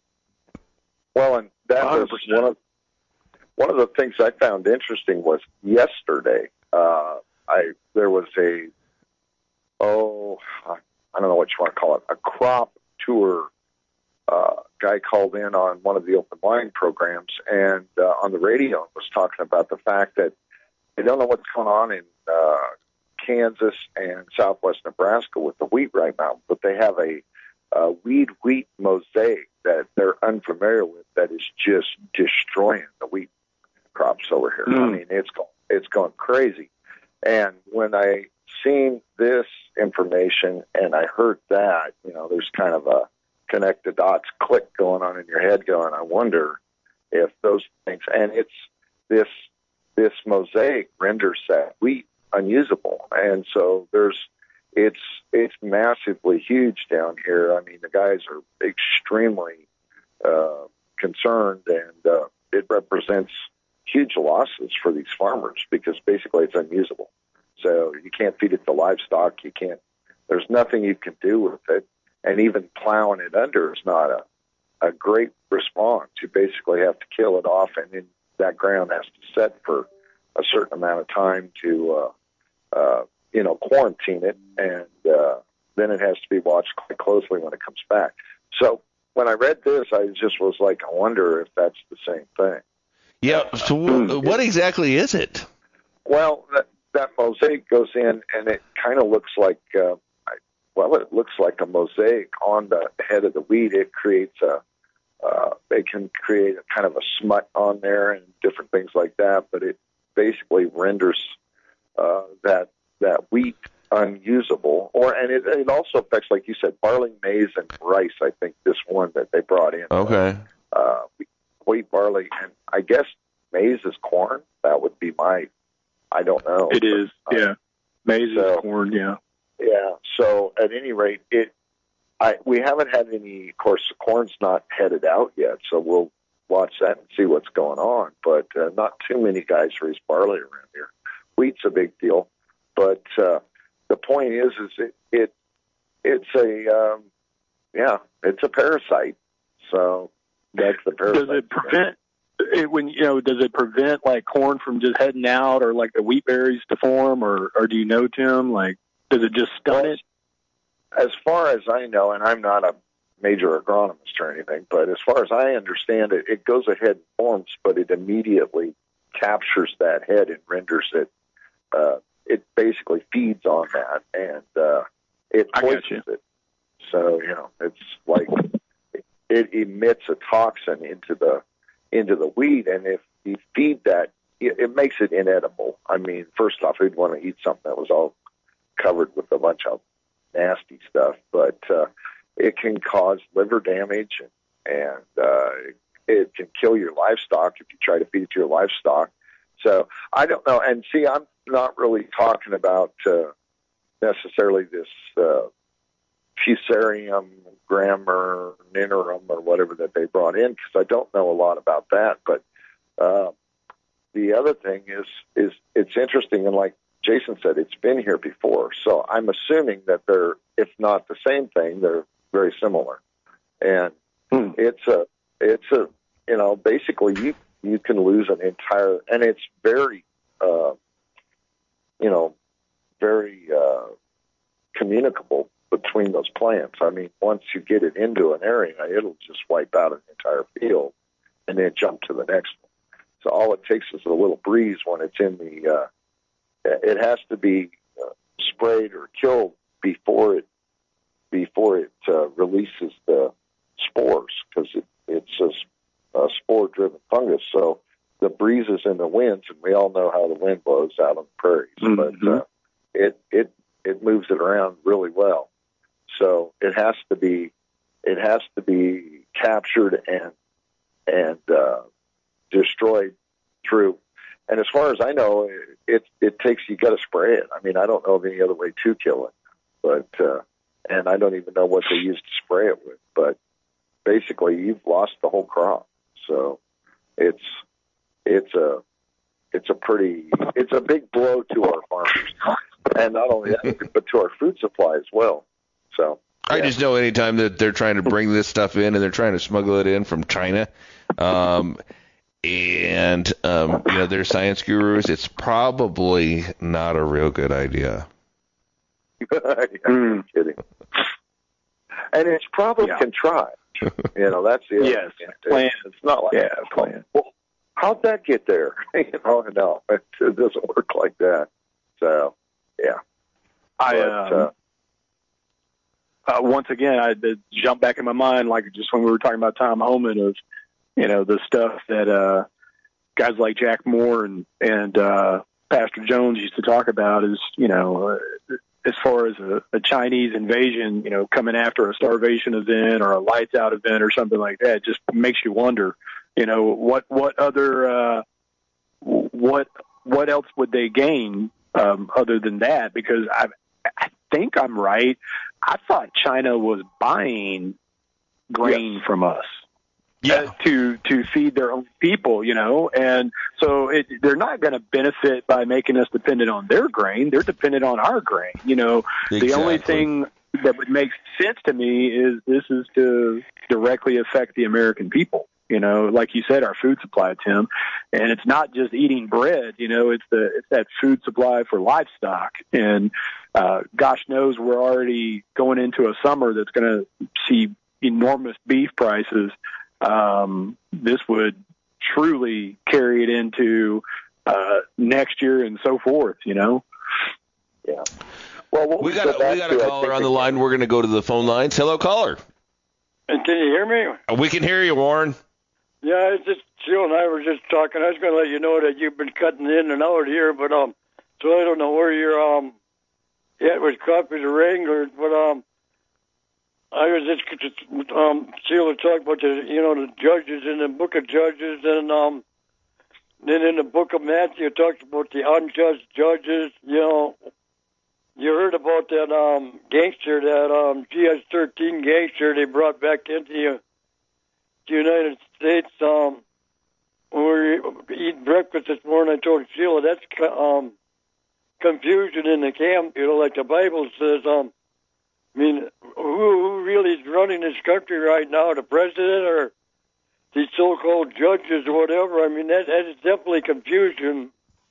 Well, and that was one of one of the things I found interesting was yesterday. Uh, I there was a oh I don't know what you want to call it, a crop tour uh, guy called in on one of the open line programs and uh, on the radio and was talking about the fact that they don't know what's going on in uh, Kansas and southwest Nebraska with the wheat right now, but they have a uh, weed wheat mosaic that they're unfamiliar with that is just destroying the wheat crops over here. Mm. I mean, it's going, it's going crazy. And when I seen this information and I heard that, you know, there's kind of a connect the dots click going on in your head going, I wonder if those things, and it's this, this mosaic renders that wheat unusable. And so there's, it's, it's massively huge down here. I mean, the guys are extremely, uh, concerned, and, uh, it represents huge losses for these farmers because basically it's unusable. So you can't feed it to livestock. You can't, there's nothing you can do with it. And even plowing it under is not a, a great response. You basically have to kill it off, and then that ground has to set for a certain amount of time to, uh, uh, you know, quarantine it. And, uh, then it has to be watched quite closely when it comes back. So when I read this, I just was like, I wonder if that's the same thing. Yeah. So what exactly is it? Well, that, that mosaic goes in, and it kind of looks like, uh, well, it looks like a mosaic on the head of the wheat. It creates a, uh, they can create a kind of a smut on there and different things like that, but it basically renders uh, that that wheat unusable. Or and it, it also affects, like you said, barley, maize, and rice. I think this one that they brought in. Okay. Uh, wheat, barley, and I guess maize is corn. That would be my. I don't know. It is. Uh, yeah. Maize so, is corn. Yeah. Yeah. So at any rate, it. I we haven't had any. Of course, the corn's not headed out yet, so we'll watch that and see what's going on. But uh, not too many guys raise barley around here. Wheat's a big deal, but uh, the point is, is it, it it's a um, yeah, it's a parasite. So that's the parasite. Does it prevent it when you know? Does it prevent like corn from just heading out, or like the wheat berries to form, or or do you know, Tim? Like, does it just stun well, it? As far as I know, and I'm not a major agronomist or anything, but as far as I understand it, it goes ahead and forms, but it immediately captures that head and renders it. Uh, it basically feeds on that, and uh, it poisons it. So you know, it's like it emits a toxin into the into the wheat, and if you feed that, it, it makes it inedible. I mean, first off, we'd want to eat something that was all covered with a bunch of nasty stuff, but uh, it can cause liver damage, and, and uh, it can kill your livestock if you try to feed it to your livestock. So I don't know. And see, I'm not really talking about uh, necessarily this uh, Fusarium grammar interim or whatever that they brought in, because I don't know a lot about that. But uh, the other thing is, is it's interesting, and like Jason said, it's been here before. So I'm assuming that they're, if not the same thing, they're very similar. And hmm. it's a, it's a, you know, basically you, you can lose an entire, and it's very, uh, you know, very uh, communicable between those plants. I mean, once you get it into an area, it'll just wipe out an entire field and then jump to the next one. So all it takes is a little breeze when it's in the, uh, it has to be uh, sprayed or killed before it before it uh, releases the spores, because it, it's a, a spore-driven fungus. So the breezes and the winds, and we all know how the wind blows out on the prairies, mm-hmm. but uh, it it it moves it around really well. So it has to be it has to be captured and and uh, destroyed through. And as far as I know, it it takes, you got to spray it. I mean, I don't know of any other way to kill it, but uh, and I don't even know what they use to spray it with. But basically, you've lost the whole crop. So it's it's a it's a pretty it's a big blow to our farmers, and not only that, but to our food supply as well. So yeah. I just know anytime that they're trying to bring this stuff in and they're trying to smuggle it in from China. Um, And, um, you know, they're science gurus. It's probably not a real good idea. yeah, I'm kidding. And it's probably yeah. contrived. You know, that's the other Yes, thing. plan. It's not like, Yeah, plan. well, how'd that get there? You know, no, it, it doesn't work like that. So, yeah. I But, um, uh, uh, once again, I had jump back in my mind, like just when we were talking about Tom Homan, of you know the stuff that uh, guys like Jack Moore and and uh, Pastor Jones used to talk about is you know uh, as far as a, a Chinese invasion, you know, coming after a starvation event or a lights out event or something like that, it just makes you wonder, you know, what what other uh, what what else would they gain um, other than that? Because I I think I'm right. I thought China was buying grain Yes. from us. Yeah. uh, to to feed their own people, you know, and so it, they're not going to benefit by making us dependent on their grain. They're dependent on our grain, you know. The only Exactly. thing that would make sense to me is this is to directly affect the American people, you know, like you said, our food supply, Tim, and it's not just eating bread, you know, it's the it's that food supply for livestock, and uh, gosh knows we're already going into a summer that's going to see enormous beef prices. Um, this would truly carry it into uh, next year and so forth, you know? yeah. Well, what We got go a, back we got a to, I caller think on the we- line. We're going to go to the phone lines. Hello, caller. And can you hear me? We can hear you, Warren. Yeah, it's just Jill and I were just talking. I was going to let you know that you've been cutting in and out here, but um, so I don't know where you're um, at with copies of Wrangler, but um, I was just just, um, Sheila talked about the you know the judges in the Book of Judges, and um, then in the Book of Matthew it talks about the unjust judges. You know, you heard about that um gangster, that um G S thirteen gangster they brought back into the the United States. Um, when we were eating breakfast this morning, I told Sheila that's um confusion in the camp. You know, like the Bible says. Um, I mean, who, who really is running this country right now? The president or these so-called judges or whatever? I mean, that, that is definitely confusion.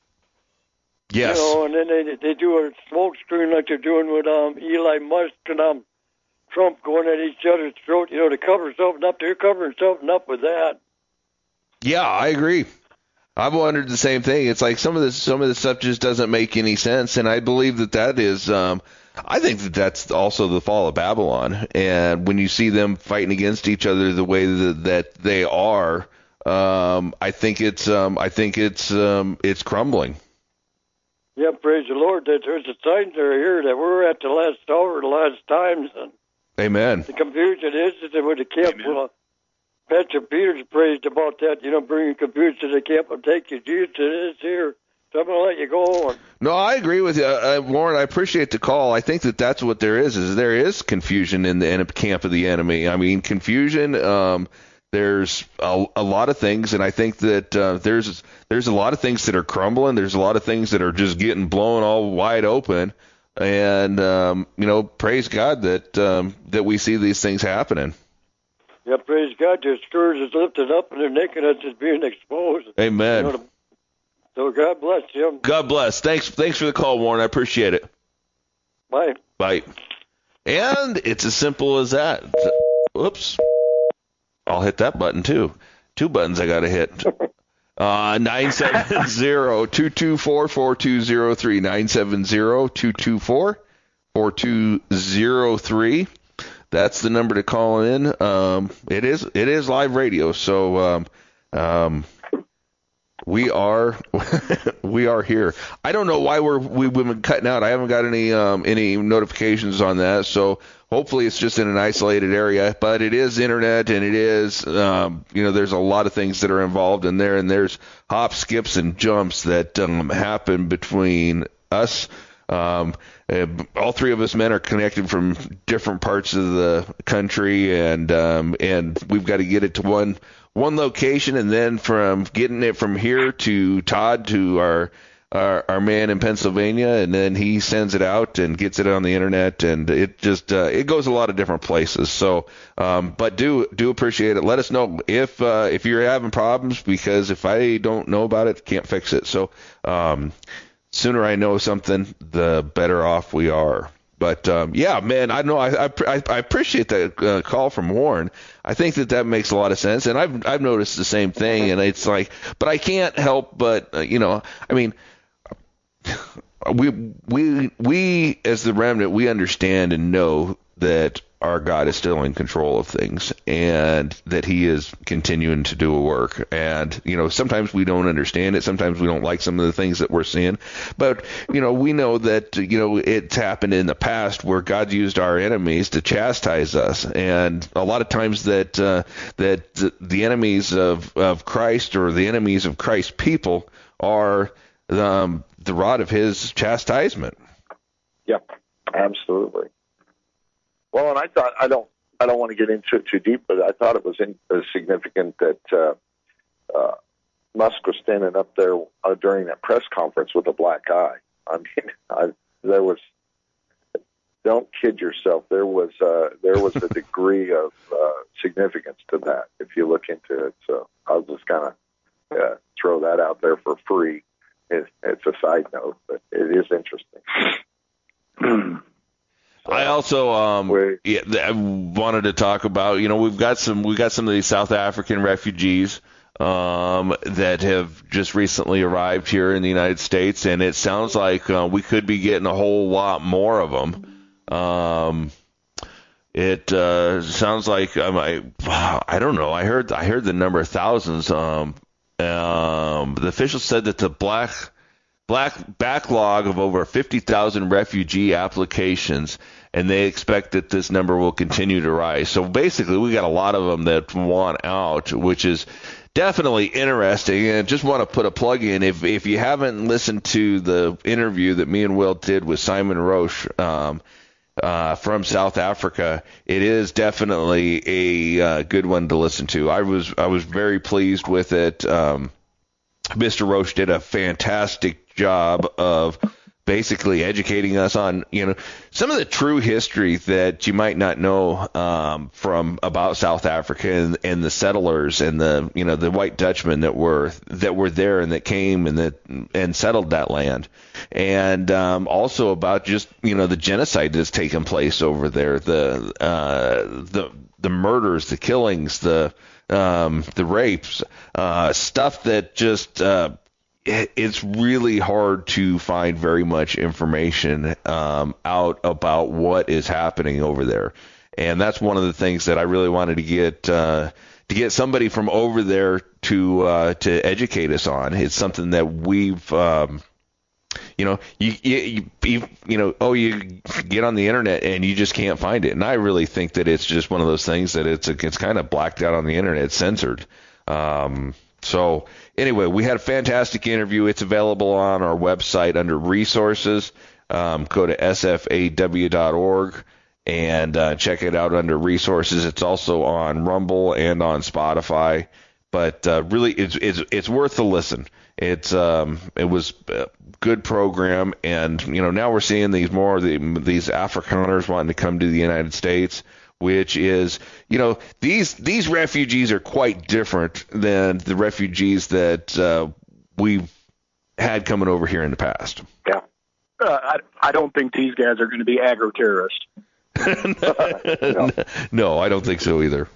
Yes. You know, and then they they do a smoke screen like they're doing with um Eli Musk and um Trump going at each other's throat. You know, to cover something up. They're covering something up with that. Yeah, I agree. I've wondered the same thing. It's like some of this, some of this stuff just doesn't make any sense, and I believe that that is. Um, I think that that's also the fall of Babylon, and when you see them fighting against each other the way that, that they are, um, I think it's. Um, I think it's. Um, it's crumbling. Yeah, praise the Lord. That there's a sign there here that we're at the last hour, the last times, and Amen. the confusion is that with the camp. Well, Pastor Peters praised about that. You know, bringing confusion to the camp and take you Jesus to this here. So I'm going to let you go on. No, I agree with you, uh, Warren. I appreciate the call. I think that that's what there is. Is there is confusion in the in camp of the enemy. I mean, confusion. Um, there's a, a lot of things, and I think that uh, there's there's a lot of things that are crumbling. There's a lot of things that are just getting blown all wide open, and um, you know, praise God that um, that we see these things happening. Yeah, praise God. Their scourge is lifted up and their nakedness is being exposed. Amen. You know, so God bless you. God bless. Thanks. Thanks for the call, Warren. I appreciate it. Bye. Bye. And it's as simple as that. Whoops. I'll hit that button too. Two buttons I got to hit. Uh, nine seven zero, two two four, four two zero three. nine seven zero, two two four, four two zero three. That's the number to call in. Um, it is it is live radio, so um, um, we are we are here. I don't know why we're we've been cutting out. I haven't got any um, any notifications on that, so hopefully it's just in an isolated area. But it is internet, and it is um, you know there's a lot of things that are involved in there, and there's hops, skips, and jumps that um, happen between us. Um, uh, all three of us men are connected from different parts of the country, and um, and we've got to get it to one one location, and then from getting it from here to Todd to our our, our man in Pennsylvania, and then he sends it out and gets it on the internet, and it just uh, it goes a lot of different places. So, um, but do do appreciate it. Let us know if uh, if you're having problems, because if I don't know about it, can't fix it. So. Um, Sooner I know something, the better off we are. But um, yeah, man, I know I I, I appreciate that uh, call from Warren. I think that that makes a lot of sense, and I've I've noticed the same thing. And it's like, but I can't help but uh, you know, I mean, we we we as the remnant, we understand and know that our God is still in control of things, and that He is continuing to do a work. And you know, sometimes we don't understand it. Sometimes we don't like some of the things that we're seeing. But you know, we know that you know it's happened in the past where God used our enemies to chastise us, and a lot of times that uh, that the enemies of of Christ or the enemies of Christ's people are the, um, the rod of His chastisement. Yep, absolutely. Well, and I thought I don't I don't want to get into it too deep, but I thought it was in, uh, significant that uh, uh, Musk was standing up there uh, during that press conference with a black eye. I mean, I, there was don't kid yourself. There was uh, there was a degree of uh, significance to that if you look into it. So I'll just kind of uh, throw that out there for free. It, it's a side note, but it is interesting. I also um, yeah, I wanted to talk about, you know, we've got some we got some of these South African refugees um, that have just recently arrived here in the United States, and it sounds like uh, we could be getting a whole lot more of them. Um, it uh, sounds like um, I I don't know. I heard I heard the number of thousands. Um, um, the officials said that the black black backlog of over fifty thousand refugee applications, and they expect that this number will continue to rise. So basically, we got a lot of them that want out, which is definitely interesting. And just want to put a plug in. If if you haven't listened to the interview that me and Will did with Simon Roche um, uh, from South Africa, it is definitely a uh, good one to listen to. I was I was very pleased with it. Um, Mister Roche did a fantastic job of basically educating us on, you know, some of the true history that you might not know um, from about South Africa and, and the settlers and the, you know, the white Dutchmen that were that were there and that came and that and settled that land, and um, also about just, you know, the genocide that's taken place over there, the uh, the the murders, the killings, the um, the rapes, uh, stuff that just uh, it's really hard to find very much information um, out about what is happening over there. And that's one of the things that I really wanted to get uh, to get somebody from over there to uh, to educate us on. It's something that we've um, you know you, you you you know oh you get on the internet and you just can't find it. And I really think that it's just one of those things that it's it's kind of blacked out on the internet, it's censored. Um, So anyway, we had a fantastic interview. It's available on our website under resources. Um, go to s f a w dot org and uh, check it out under resources. It's also on Rumble and on Spotify. But uh, really, it's it's it's worth the listen. It's um it was a good program, and you know now we're seeing these more the, these Afrikaners wanting to come to the United States, which is, you know, these these refugees are quite different than the refugees that uh, we've had coming over here in the past. Yeah. Uh, I, I don't think these guys are going to be agro-terrorists. no. No, I don't think so either.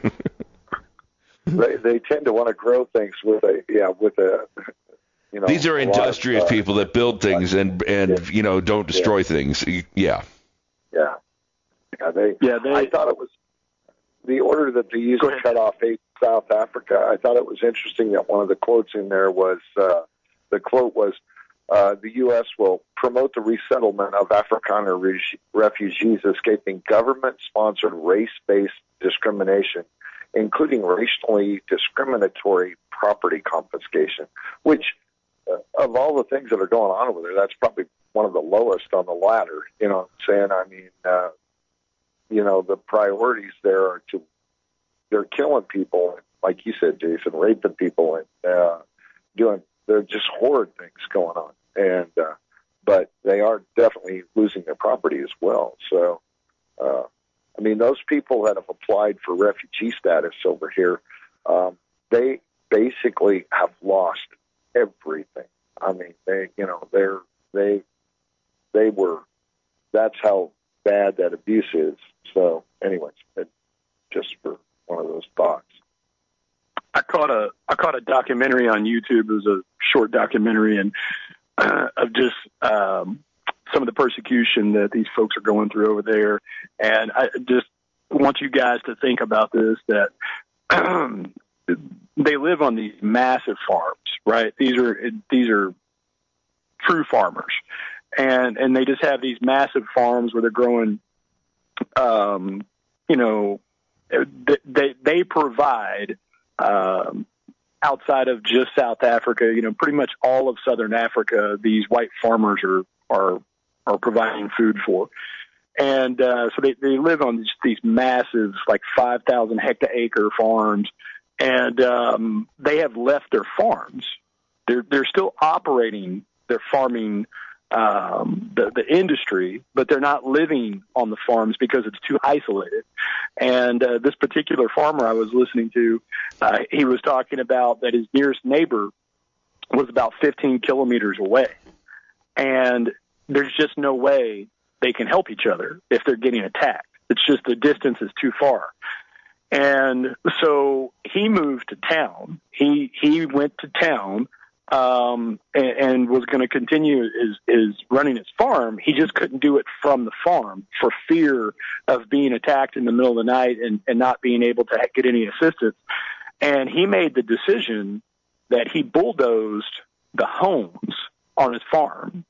they they tend to want to grow things with a yeah with a you know. These are industrious of, uh, people that build things and and yeah. you know don't destroy yeah. things. Yeah. Yeah. Yeah, they, yeah, they, I thought it was the order that they used to cut off aid to South Africa. I thought it was interesting that one of the quotes in there was, uh, the quote was, uh, the U S will promote the resettlement of Afrikaner re- refugees escaping government-sponsored race-based discrimination, including racially discriminatory property confiscation, which, uh, of all the things that are going on over there, that's probably one of the lowest on the ladder. You know what I'm saying? I mean, uh, you know, the priorities there are to, they're killing people, like you said, Jason, raping people and uh, doing, they're just horrid things going on. And, uh, but they are definitely losing their property as well. So, uh, I mean, those people that have applied for refugee status over here, um, they basically have lost everything. I mean, they, you know, they're, they, they were that's how bad that abuse is. So, anyways, it, just for one of those thoughts. I caught a I caught a documentary on YouTube. It was a short documentary, and uh, of just um, some of the persecution that these folks are going through over there. And I just want you guys to think about this: that um, they live on these massive farms, right? These are these are true farmers, and and they just have these massive farms where they're growing. Um, you know, they they provide. Um, outside of just South Africa, you know, pretty much all of Southern Africa, these white farmers are are are providing food for, and uh, so they, they live on these, these massive, like five thousand hectare farms, and um, they have left their farms. They're they're still operating their farming. Um, the, the industry, but they're not living on the farms because it's too isolated. And uh, this particular farmer I was listening to, uh, he was talking about that his nearest neighbor was about fifteen kilometers away. And there's just no way they can help each other if they're getting attacked. It's just the distance is too far. And so he moved to town. He, he went to town. Um, and, and was going to continue his, his running his farm. He just couldn't do it from the farm for fear of being attacked in the middle of the night and, and not being able to get any assistance. And he made the decision that he bulldozed the homes on his farm.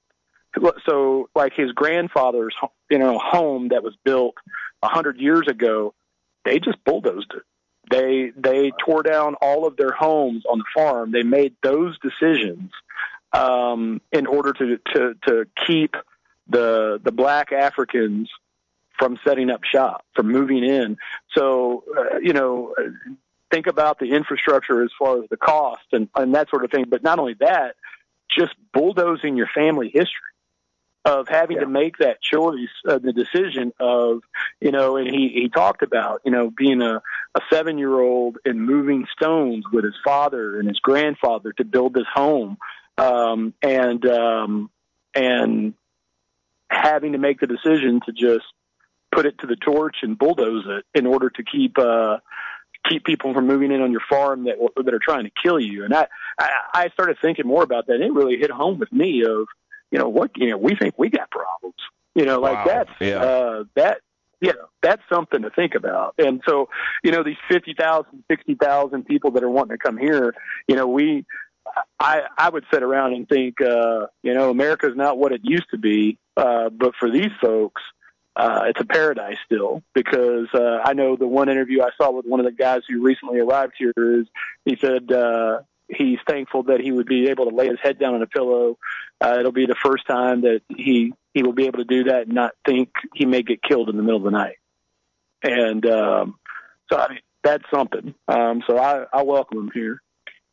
So like his grandfather's, you know, home that was built a hundred years ago, they just bulldozed it. They they tore down all of their homes on the farm. They made those decisions um, in order to, to to keep the the black Africans from setting up shop, from moving in. So uh, you know, think about the infrastructure as far as the cost and, and that sort of thing. But not only that, just bulldozing your family history. Of having yeah. to make that choice, uh, the decision of, you know, and he, he talked about, you know, being a, a seven-year-old and moving stones with his father and his grandfather to build this home, um, and um, and having to make the decision to just put it to the torch and bulldoze it in order to keep uh, keep people from moving in on your farm that that are trying to kill you. And I, I, I started thinking more about that, and it really hit home with me of, you know, what, you know, we think we got problems, you know, like wow. that's, yeah. uh, that, you know, that's something to think about. And so, you know, these fifty thousand, sixty thousand people that are wanting to come here, you know, we, I, I would sit around and think, uh, you know, America's not what it used to be. Uh, but for these folks, uh, it's a paradise still, because, uh, I know the one interview I saw with one of the guys who recently arrived here is, he said, uh, he's thankful that he would be able to lay his head down on a pillow. Uh, it'll be the first time that he, he will be able to do that and not think he may get killed in the middle of the night. And um, so, I mean, that's something. Um, so I, I welcome him here.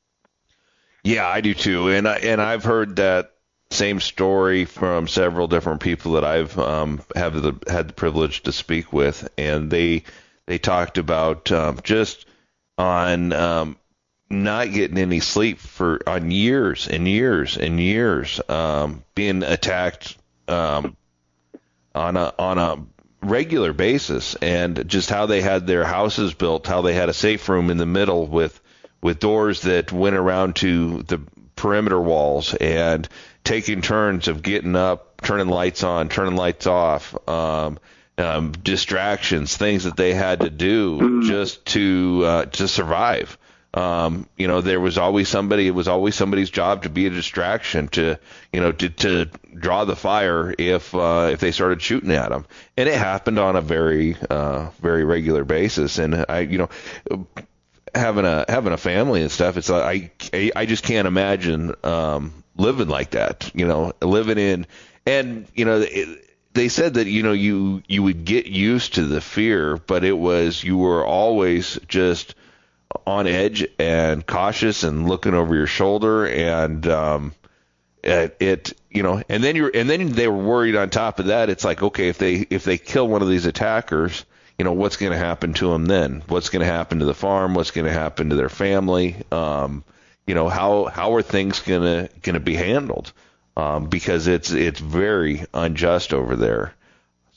Yeah, I do too. And, I, and I've heard that same story from several different people that I've um, have the, had the privilege to speak with. And they, they talked about um, just on um, – not getting any sleep for on years and years and years, um, being attacked um, on a on a regular basis, and just how they had their houses built, how they had a safe room in the middle with with doors that went around to the perimeter walls, and taking turns of getting up, turning lights on, turning lights off, um, um, distractions, things that they had to do just to uh, to survive. Um, you know, there was always somebody, it was always somebody's job to be a distraction, to, you know, to, to draw the fire if, uh, if they started shooting at them. And it happened on a very, uh, very regular basis. And I, you know, having a, having a family and stuff, it's like, I, I just can't imagine, um, living like that, you know, living in, and, you know, it, they said that, you know, you, you would get used to the fear, but it was, you were always just on edge and cautious and looking over your shoulder, and um it, it you know and then you're and then they were worried on top of that. It's like, okay, if they if they kill one of these attackers, you know, what's going to happen to them then? What's going to happen to the farm? What's going to happen to their family? Um you know, how how are things going to going to be handled? Um because it's it's very unjust over there.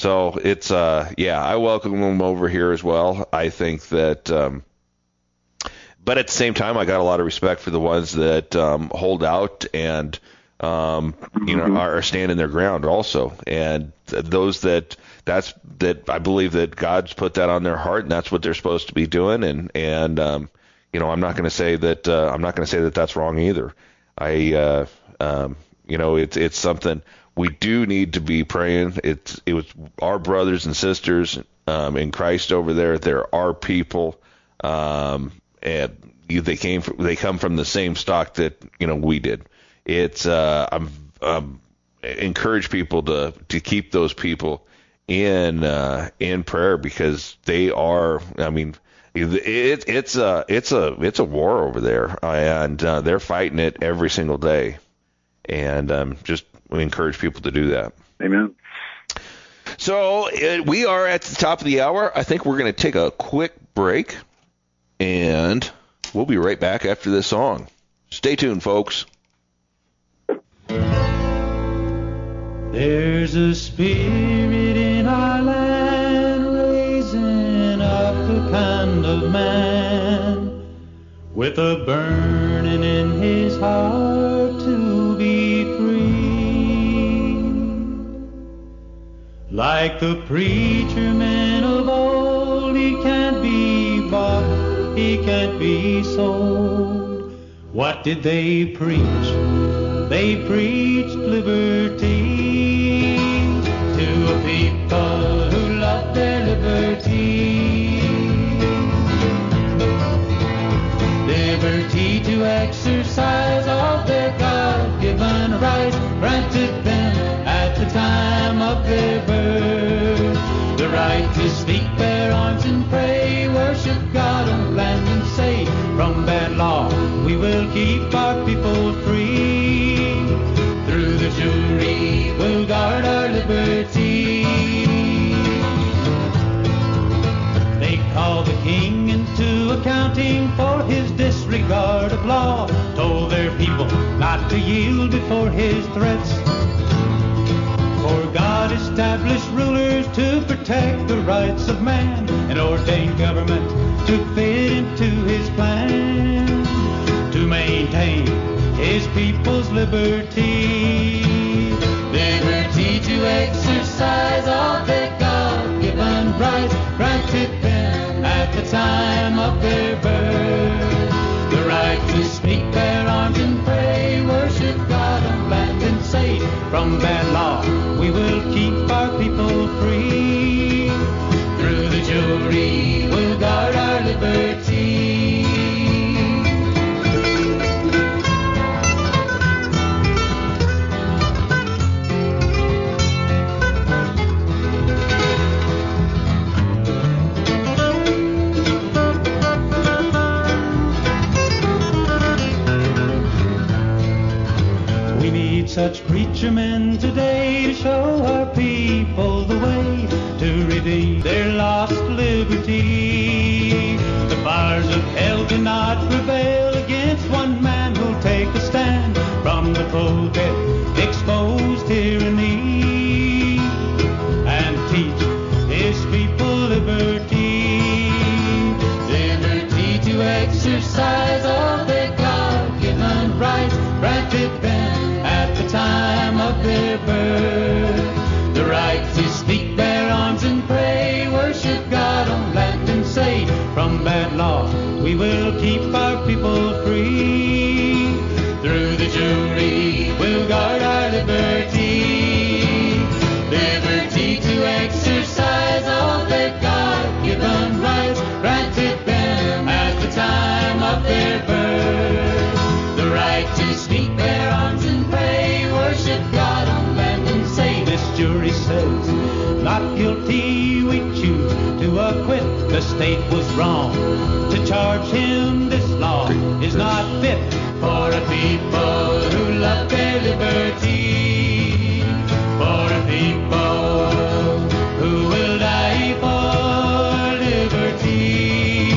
So it's, uh, yeah, I welcome them over here as well. I think that, um, but at the same time, I got a lot of respect for the ones that um, hold out and, um, you know, are standing their ground also. And those that, that's, that I believe that God's put that on their heart, and that's what they're supposed to be doing. And, and um, you know, I'm not going to say that, uh, I'm not going to say that that's wrong either. I, uh, um, you know, it's, it's something we do need to be praying. It's, it was our brothers and sisters um, in Christ over there. They're our people. Um, and you, they came from, they come from the same stock that, you know, we did. It's, uh, I'm, um, encourage people to, to keep those people in, uh, in prayer, because they are, I mean, it, it's a, it's a, it's a war over there, and, uh, they're fighting it every single day. And, um, just encourage people to do that. Amen. So uh, we are at the top of the hour. I think we're going to take a quick break, and we'll be right back after this song. Stay tuned, folks. There's a spirit in our land raising up the kind of man with a burning in his heart to be free. Like the preacher man of old, he can't be bought, he can't be sold. What did they preach? They preached liberty to a people who love their liberty. Liberty to exercise all their God-given rights, granted them at the time of their birth. The right to speak, bear arms and pray, worship God on land and say, from bad law we will keep our people free. Through the jury we'll guard our liberty. They call the king into accounting for his disregard of law, told their people not to yield before his threats. For God established rulers to protect the rights of man, and ordained government to fit into his plan, to maintain his people's liberty. Liberty to exercise all their God-given rights, granted them at the time of their birth. The right to speak, bear arms and pray, worship God on land and say, from bad law we will keep our people free. Through the jury we'll guard our liberty. Such preacher men today to show our people the way to redeem their lost liberty. The fires of hell do not prevail against one man who'll take a stand from the pulpit, expose tyranny, and teach his people liberty. Liberty to exercise all their God-given rights, granted them at the time of their birth. The right to speak, bear arms and pray, worship God on land and say, from bad law we will keep our people free. Through the jury we'll guard our liberty. Liberty to exercise all their God-given rights, granted them at the time of their birth. The right to speak, bear arms and pray, worship God on land and say, this jury says, not guilty, we choose to acquit. The state was wrong to charge him. This law is not fit for a people who love their liberty. For a people who will die for liberty.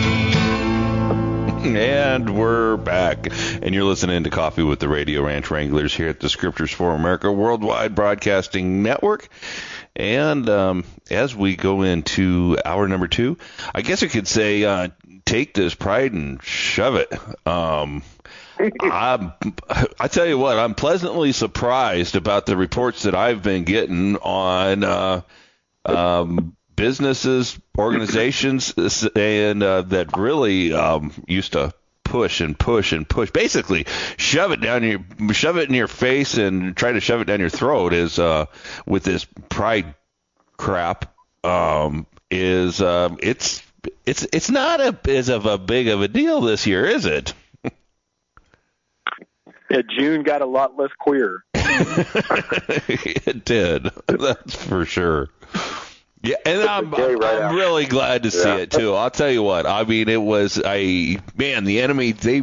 And we're back, and you're listening to Coffee with the Radio Ranch Wranglers here at the Scriptures for America Worldwide Broadcasting Network. And um, as we go into hour number two, I guess I could say uh, take this pride and shove it. Um, I'm, I tell you what, I'm pleasantly surprised about the reports that I've been getting on uh, um, businesses, organizations, and uh, that really um, used to push and push and push, basically shove it down your, shove it in your face and try to shove it down your throat. Is uh, with this pride crap um, is um, it's it's it's not a, as of a big of a deal this year, is it? Yeah, June got a lot less queer. It did, that's for sure. Yeah, and I'm, I'm, right I'm really glad to see yeah. it too. I'll tell you what. I mean, it was I man, the enemy they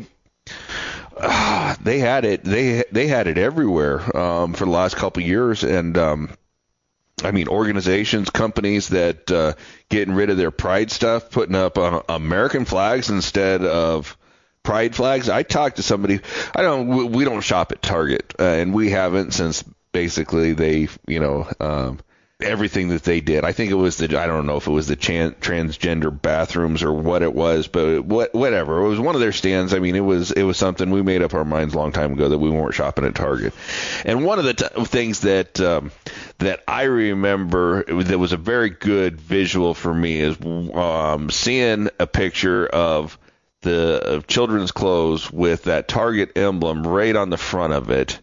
uh, they had it they they had it everywhere um, for the last couple of years, and um, I mean, organizations, companies that uh, getting rid of their pride stuff, putting up uh, American flags instead of pride flags. I talked to somebody. I don't. We, we don't shop at Target, uh, and we haven't since basically they, you know. Um, everything that they did. I think it was the, I don't know if it was the chan- transgender bathrooms or what it was, but what, whatever. It was one of their stands. I mean, it was, it was something we made up our minds a long time ago that we weren't shopping at Target. And one of the t- things that, um, that I remember that was a very good visual for me is, um, seeing a picture of the of children's clothes with that Target emblem right on the front of it.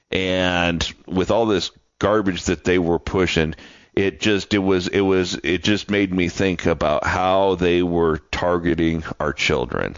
And with all this garbage that they were pushing, it just it was it was it just made me think about how they were targeting our children.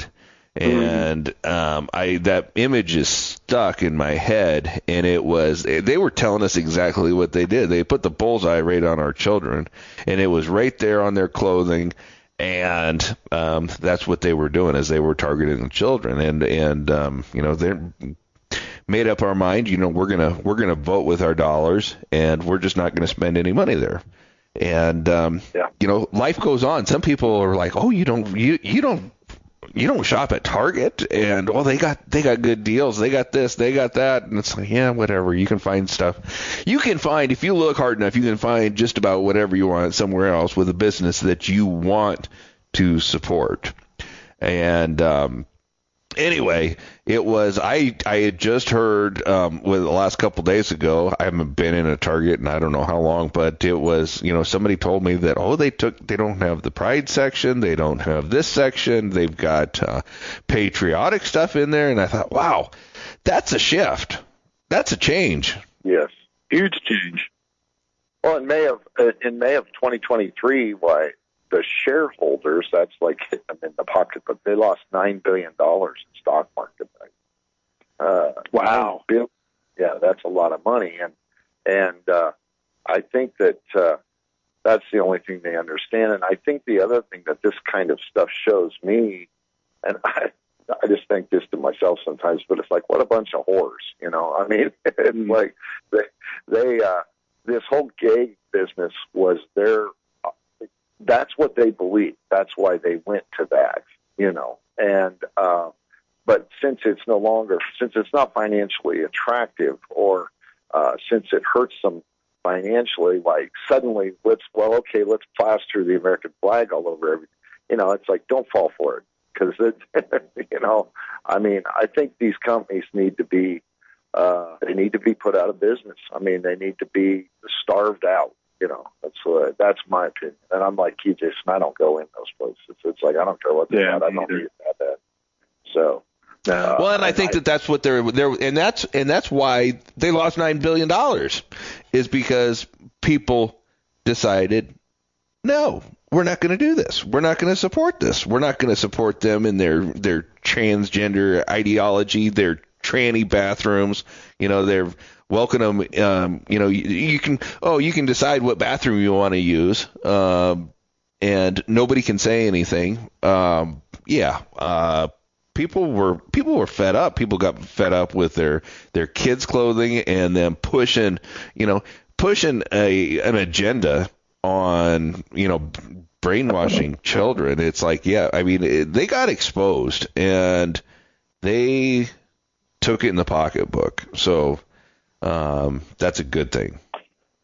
And um, I that image is stuck in my head, and it was they were telling us exactly what they did. They put the bullseye right on our children, and it was right there on their clothing, and um, that's what they were doing, is they were targeting the children. And and um, you know, they're made up our mind, you know, we're gonna we're gonna vote with our dollars, and we're just not gonna spend any money there. And um, yeah. you know, life goes on. Some people are like, oh, you don't you you don't you don't shop at Target, and oh, they got they got good deals, they got this, they got that, and it's like, yeah, whatever. You can find stuff. You can find, if you look hard enough, you can find just about whatever you want somewhere else with a business that you want to support. And um, anyway, it was I I had just heard um, with the last couple days ago. I haven't been in a Target and I don't know how long, but it was, you know, somebody told me that, oh, they took they don't have the pride section, they don't have this section, they've got uh, patriotic stuff in there, and I thought, wow, that's a shift, that's a change. Yes, Huge change. well, in May of uh, in May of twenty twenty-three, why the shareholders, that's like hit them in the pocketbook. They lost nine billion dollars in stock market. Uh, Wow. nine, yeah, that's a lot of money, and and uh, I think that uh, that's the only thing they understand. And I think the other thing that this kind of stuff shows me, and I, I just think this to myself sometimes, but it's like, what a bunch of whores, you know? I mean, it's like they, they uh, this whole gay business was their, that's what they believed. That's why they went to that, you know. And uh, but since it's no longer, since it's not financially attractive, or uh, since it hurts them financially, like suddenly let's, well, okay, let's plaster the American flag all over everything. You know, it's like, don't fall for it, because it, you know, I mean, I think these companies need to be, uh, they need to be put out of business. I mean, they need to be starved out. You know, that's uh, that's my opinion. And I'm like you, Jason, I don't go in those places. It's like, I don't care what they Yeah, got. I don't either. need that. that. So, uh, Well, and I think I, that that's what they're they're and that's and that's why they lost nine billion dollars, is because people decided, no, we're not going to do this. We're not going to support this. We're not going to support them in their their transgender ideology, their tranny bathrooms. You know, they're welcome them. Um, you know, you, you can oh, you can decide what bathroom you want to use, um, and nobody can say anything. Um, yeah. Uh, People were people were fed up. People got fed up with their, their kids' clothing and them pushing, you know, pushing a an agenda on, you know, brainwashing children. It's like, yeah, I mean, it, they got exposed and they took it in the pocketbook. So um, that's a good thing.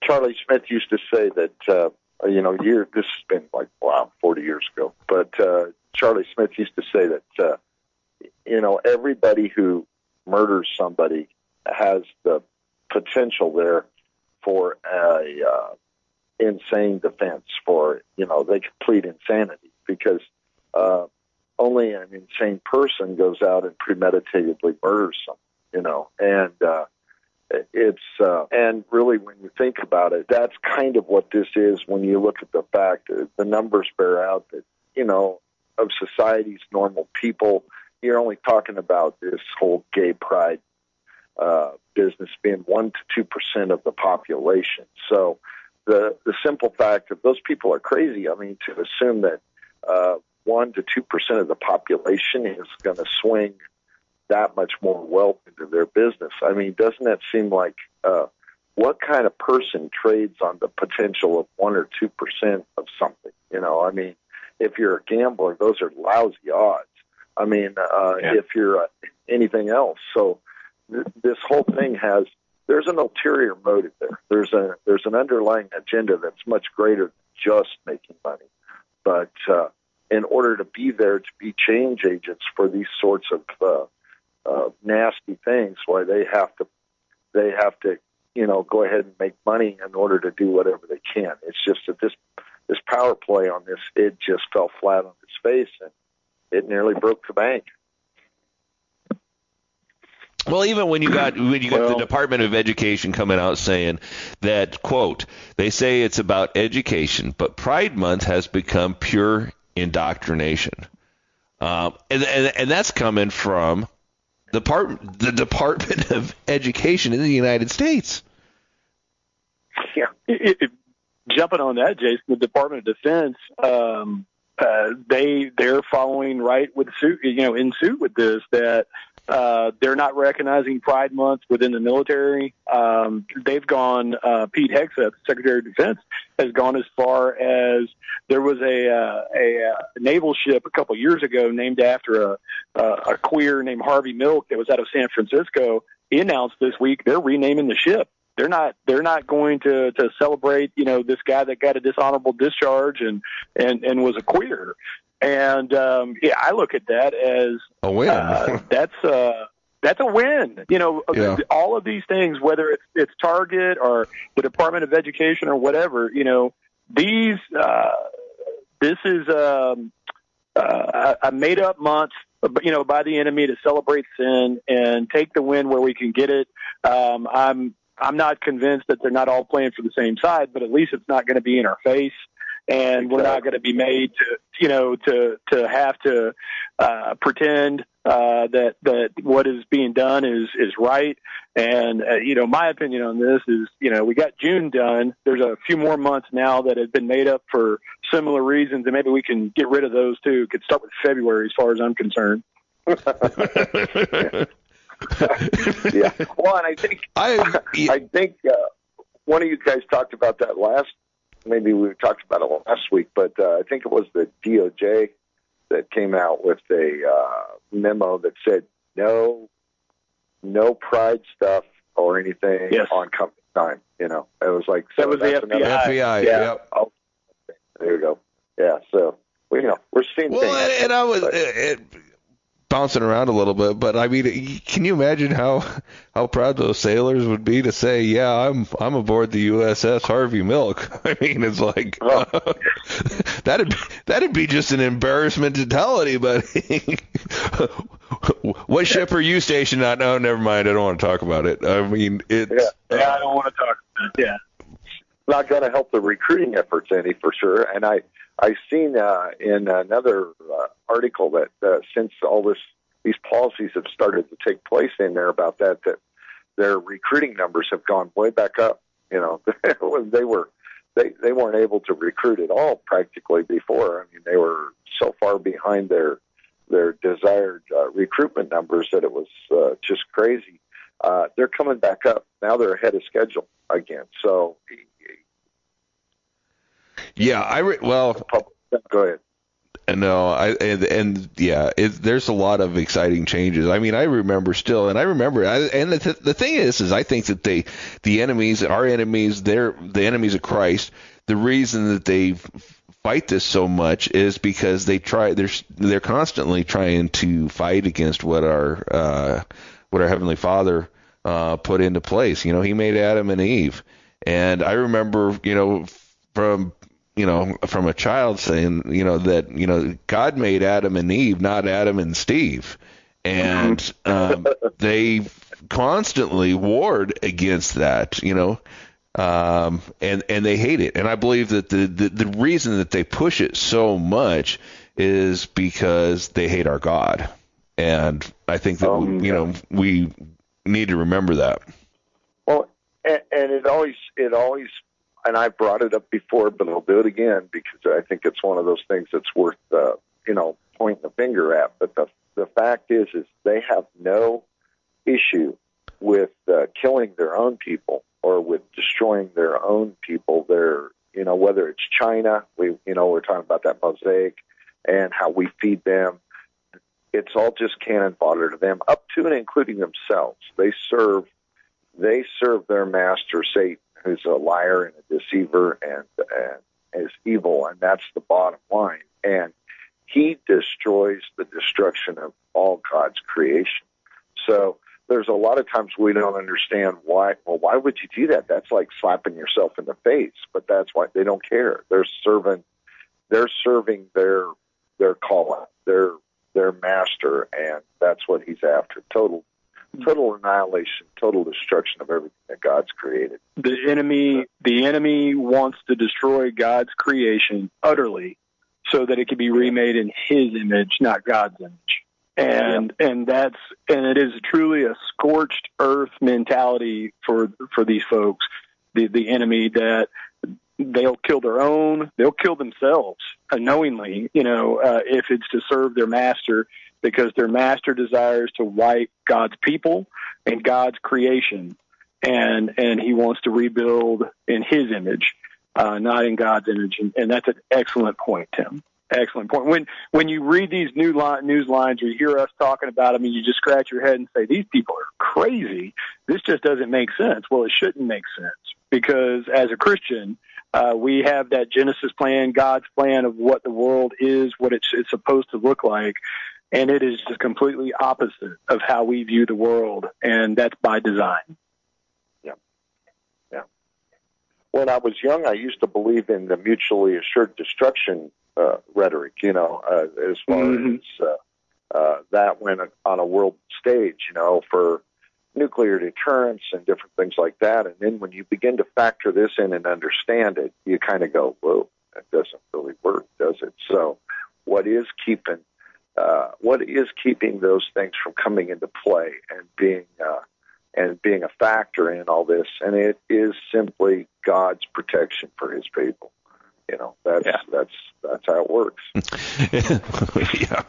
Charlie Smith used to say that, uh, you know, year, this has been like, wow, forty years ago. But uh, Charlie Smith used to say that, uh, you know, everybody who murders somebody has the potential there for a uh, insane defense, for, you know, they could plead insanity, because uh, only an insane person goes out and premeditatedly murders someone, you know, and uh, it's, uh, and really when you think about it, that's kind of what this is when you look at the fact that the numbers bear out that, you know, of society's normal people, you're only talking about this whole gay pride uh, business being one to two percent of the population. So the the simple fact that those people are crazy. I mean, to assume that uh, one to two percent of the population is going to swing that much more wealth into their business. I mean, doesn't that seem like uh, what kind of person trades on the potential of one or two percent of something? You know, I mean, if you're a gambler, those are lousy odds. I mean, uh, yeah. if you're uh, anything else. So th- this whole thing has, there's an ulterior motive there. There's a there's an underlying agenda that's much greater than just making money. But uh, in order to be there, to be change agents for these sorts of uh, uh, nasty things, why they have to they have to you know go ahead and make money in order to do whatever they can. It's just that this this power play on this, it just fell flat on its face, and it nearly broke the bank. Well, even when you got when you got well, the Department of Education coming out saying that, quote, they say it's about education, but Pride Month has become pure indoctrination, um, and, and and that's coming from the part the Department of Education in the United States. Yeah, it, it, jumping on that, Jason, the Department of Defense, um, uh, they they're following right with suit, you know, in suit with this, that uh, they're not recognizing Pride Month within the military. Um, they've gone. Uh, Pete Hegseth, Secretary of Defense, has gone as far as there was a uh, a, a naval ship a couple years ago named after a a, a queer named Harvey Milk that was out of San Francisco. He announced this week they're renaming the ship. They're not. They're not going to, to celebrate, you know, this guy that got a dishonorable discharge and and, and was a queer. And um, yeah, I look at that as a win. uh, that's uh, that's a win. You know, yeah. all of these things, whether it's it's Target or the Department of Education or whatever, you know, these uh, this is um, uh, a made up month, you know, by the enemy to celebrate sin and take the win where we can get it. Um, I'm. I'm not convinced that they're not all playing for the same side, but at least it's not going to be in our face, and exactly. We're not going to be made to, you know, to to have to uh, pretend uh, that that what is being done is is right. And uh, you know, my opinion on this is, you know, we got June done. There's a few more months now that have been made up for similar reasons, and maybe we can get rid of those too. Could start with February, as far as I'm concerned. Yeah. Well, and I think I, I think uh, one of you guys talked about that last. Maybe we talked about it last week, but uh, I think it was the D O J that came out with a uh, memo that said no, no pride stuff or anything yes. on company time. You know, it was like so that was the F B I. F B I. Yeah. Yep. Oh, there you go. Yeah. So we, you know, we're seeing well, things. And, and I was. But, it, it, bouncing around a little bit, but I mean, can you imagine how how proud those sailors would be to say, "Yeah, I'm I'm aboard the U S S Harvey Milk"? I mean, it's like oh. uh, that'd be, that'd be just an embarrassment to tell anybody. What ship are you stationed on? No, never mind. I don't want to talk about it. I mean, it's yeah, yeah I don't want to talk about it. Yeah, not going to help the recruiting efforts any for sure. And I. I've seen uh, in another uh, article that uh, since all this these policies have started to take place in there about that, that their recruiting numbers have gone way back up. You know, they were they they weren't able to recruit at all practically before. I mean, they were so far behind their their desired uh, recruitment numbers that it was uh, just crazy. Uh, they're coming back up now. They're ahead of schedule again. So. Yeah, I re- well. Go ahead. No, I and, and yeah, it, there's a lot of exciting changes. I mean, I remember still, and I remember, I, and the th- the thing is, is I think that they, the enemies, our enemies, they're the enemies of Christ. The reason that they fight this so much is because they try, they're they're constantly trying to fight against what our uh, what our Heavenly Father uh, put into place. You know, He made Adam and Eve, and I remember, you know, from you know, from a child saying, you know, that, you know, God made Adam and Eve, not Adam and Steve. And um, they constantly warred against that, you know, um, and, and they hate it. And I believe that the, the, the reason that they push it so much is because they hate our God. And I think that, um, we, you know, we need to remember that. Well, and, and it always, it always, and I brought it up before, but I'll do it again because I think it's one of those things that's worth, uh, you know, pointing the finger at. But the the fact is, is they have no issue with uh, killing their own people or with destroying their own people. They're, you know, whether it's China, we, you know, we're talking about that mosaic and how we feed them. It's all just cannon fodder to them, up to and including themselves. They serve, they serve their master, Satan, who's a liar and a deceiver and, and is evil, and that's the bottom line. And he destroys the destruction of all God's creation. So there's a lot of times we don't understand why. Well, why would you do that? That's like slapping yourself in the face. But that's why they don't care. They're serving, they're serving their their call out, their their master, and that's what he's after. Total. Total annihilation, total destruction of everything that God's created. The enemy, the enemy wants to destroy God's creation utterly, so that it can be remade in His image, not God's image. And yeah. and that's and it is truly a scorched earth mentality for for these folks. The the enemy that they'll kill their own, they'll kill themselves unknowingly. You know, uh, if it's to serve their master. Because their master desires to wipe God's people and God's creation, and and he wants to rebuild in His image, uh, not in God's image. And, and that's an excellent point, Tim. Excellent point. When when you read these new line, news lines or you hear us talking about them, and you just scratch your head and say, these people are crazy. This just doesn't make sense. Well, it shouldn't make sense because as a Christian, uh, we have that Genesis plan, God's plan of what the world is, what it's, it's supposed to look like. And it is just completely opposite of how we view the world, and that's by design. Yeah, yeah. When I was young, I used to believe in the mutually assured destruction uh, rhetoric, you know, uh, as far mm-hmm. as uh, uh, that went on a world stage, you know, for nuclear deterrence and different things like that. And then when you begin to factor this in and understand it, you kind of go, whoa, that doesn't really work, does it? So what is keeping Uh, what is keeping those things from coming into play and being uh, and being a factor in all this? And it is simply God's protection for His people. You know, that's yeah. that's that's how it works. yeah.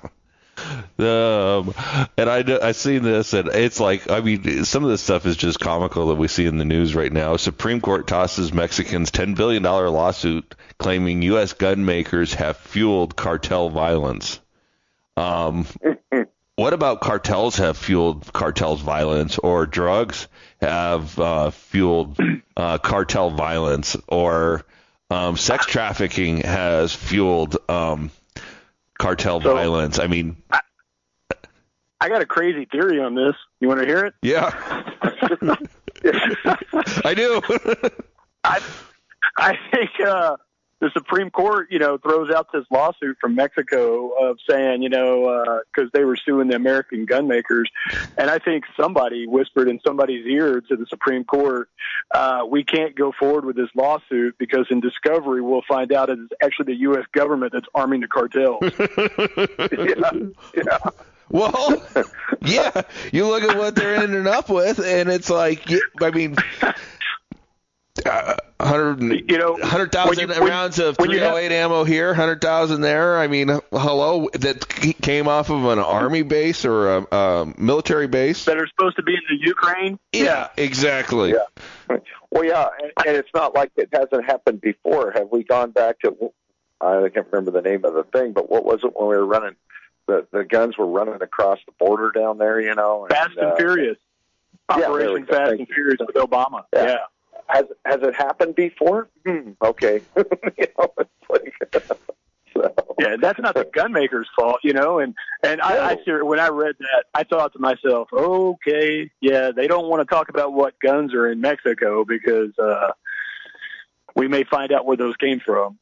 Um, and I I seen this, and it's like, I mean, some of this stuff is just comical that we see in the news right now. Supreme Court tosses Mexicans ten billion dollars lawsuit claiming U S gun makers have fueled cartel violence. Um, what about cartels have fueled cartels violence, or drugs have uh, fueled uh, cartel violence, or um, sex trafficking has fueled um, cartel so, violence? I mean, I, I got a crazy theory on this. You want to hear it? Yeah. I do. I, I think uh, the Supreme Court, you know, throws out this lawsuit from Mexico of saying, you know, because uh, they were suing the American gun makers. And I think somebody whispered in somebody's ear to the Supreme Court, uh, we can't go forward with this lawsuit because in discovery we'll find out it's actually the U S government that's arming the cartels. yeah, yeah. Well, yeah, you look at what they're ending up with, and it's like, I mean, uh, one hundred, you know, one hundred thousand rounds of three oh eight have, ammo here, one hundred thousand there. I mean, hello, that came off of an army base or a, a military base that are supposed to be in the Ukraine. Yeah, yeah. exactly. Yeah. Well, yeah, and, and it's not like it hasn't happened before. Have we gone back to I can't remember the name of the thing, but what was it when we were running? The the guns were running across the border down there, you know. And, Fast and uh, Furious. yeah, Operation Fast and Furious with Obama. Yeah. yeah. Has has it happened before? Hmm, okay. you know, it's like, so. Yeah, that's not the gun maker's fault, you know. And and I, I ser- when I read that, I thought to myself, okay, yeah, they don't want to talk about what guns are in Mexico because uh, we may find out where those came from.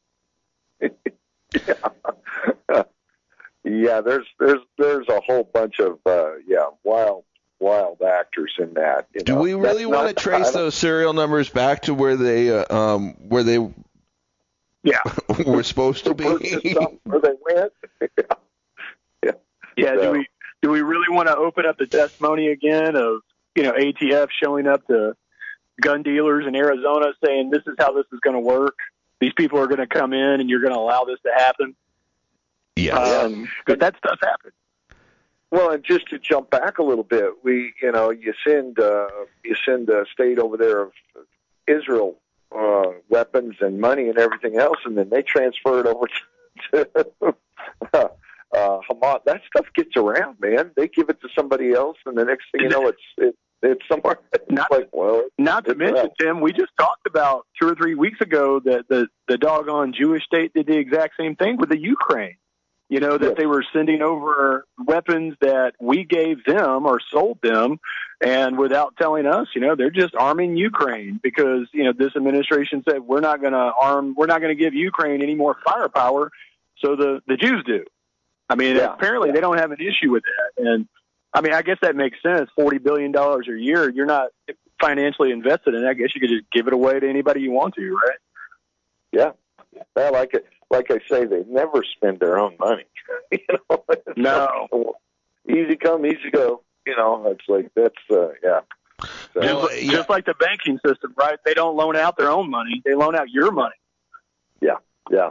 yeah. yeah, there's there's there's a whole bunch of uh, yeah wild wild actors in that. You Do know? we really That's want to not- trace those serial numbers back to where they uh, um where they Yeah. were supposed to Purchased be? something where they went? yeah. Yeah, So- do we do we really want to open up the testimony again of, you know, A T F showing up to gun dealers in Arizona saying this is how this is going to work? These people are going to come in and you're going to allow this to happen? Yes. Um, but that stuff happened. Well, and just to jump back a little bit, we, you know, you send uh, you send a state over there of Israel uh, weapons and money and everything else, and then they transfer it over to uh, Hamas. That stuff gets around, man. They give it to somebody else, and the next thing you know, it's it, it's somewhere. It's Not- like, well, Not to it's mention, around. Tim, we just talked about two or three weeks ago that the, the doggone Jewish state did the exact same thing with the Ukraine. You know, that Yes. they were sending over weapons that we gave them or sold them, and without telling us, you know, they're just arming Ukraine because, you know, this administration said we're not going to arm, we're not going to give Ukraine any more firepower, so the, the Jews do. I mean, Yeah. apparently they don't have an issue with that. And, I mean, I guess that makes sense. forty billion dollars a year, you're not financially invested in it. I guess you could just give it away to anybody you want to, right? Yeah, yeah, like it. Like I say, they never spend their own money. you know, it's No. like, easy come, easy go. You know, it's like that's uh, yeah. So, Well, Just, yeah. just like the banking system, right? They don't loan out their own money. They loan out your money. yeah, yeah.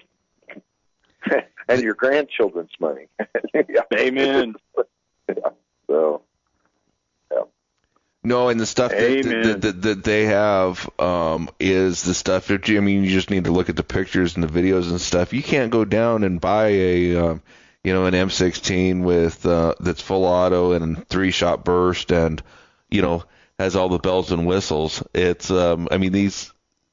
and your grandchildren's money. yeah. Amen. yeah. So, yeah. No, and the stuff that, Amen. that, that, that they have um, is the stuff that, I mean, you just need to look at the pictures and the videos and stuff. You can't go down and buy a, um, you know, an M sixteen with uh, that's full auto and three shot burst and, you know, has all the bells and whistles. It's, um, I mean, these,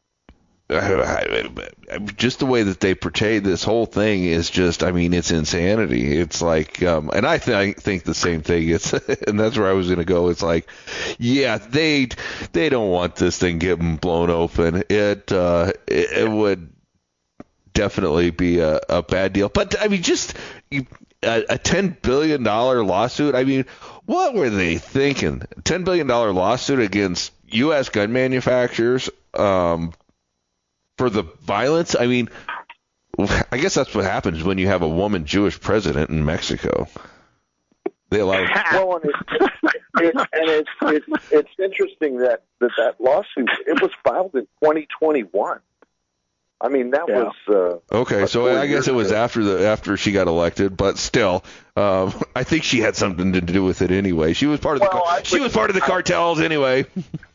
just the way that they portray this whole thing is just, I mean, it's insanity. It's like, um, and I th- think the same thing. It's, and that's where I was going to go. It's like, yeah, they, they don't want this thing getting blown open. It, uh, it, it would definitely be a, a bad deal. But I mean, just you, a, a ten billion dollars lawsuit. I mean, what were they thinking? ten billion dollars lawsuit against U S gun manufacturers, um, for the violence. I mean, I guess that's what happens when you have a woman Jewish president in Mexico. They allow. Well, and, it, it, and it's it's it's interesting that, that that lawsuit it was filed in twenty twenty-one. I mean, that Yeah. was uh, Okay, But so four I guess years it was ago. after the after she got elected, but still, um, I think she had something to do with it anyway. She was part of the Well, car- I she was part of the cartels anyway.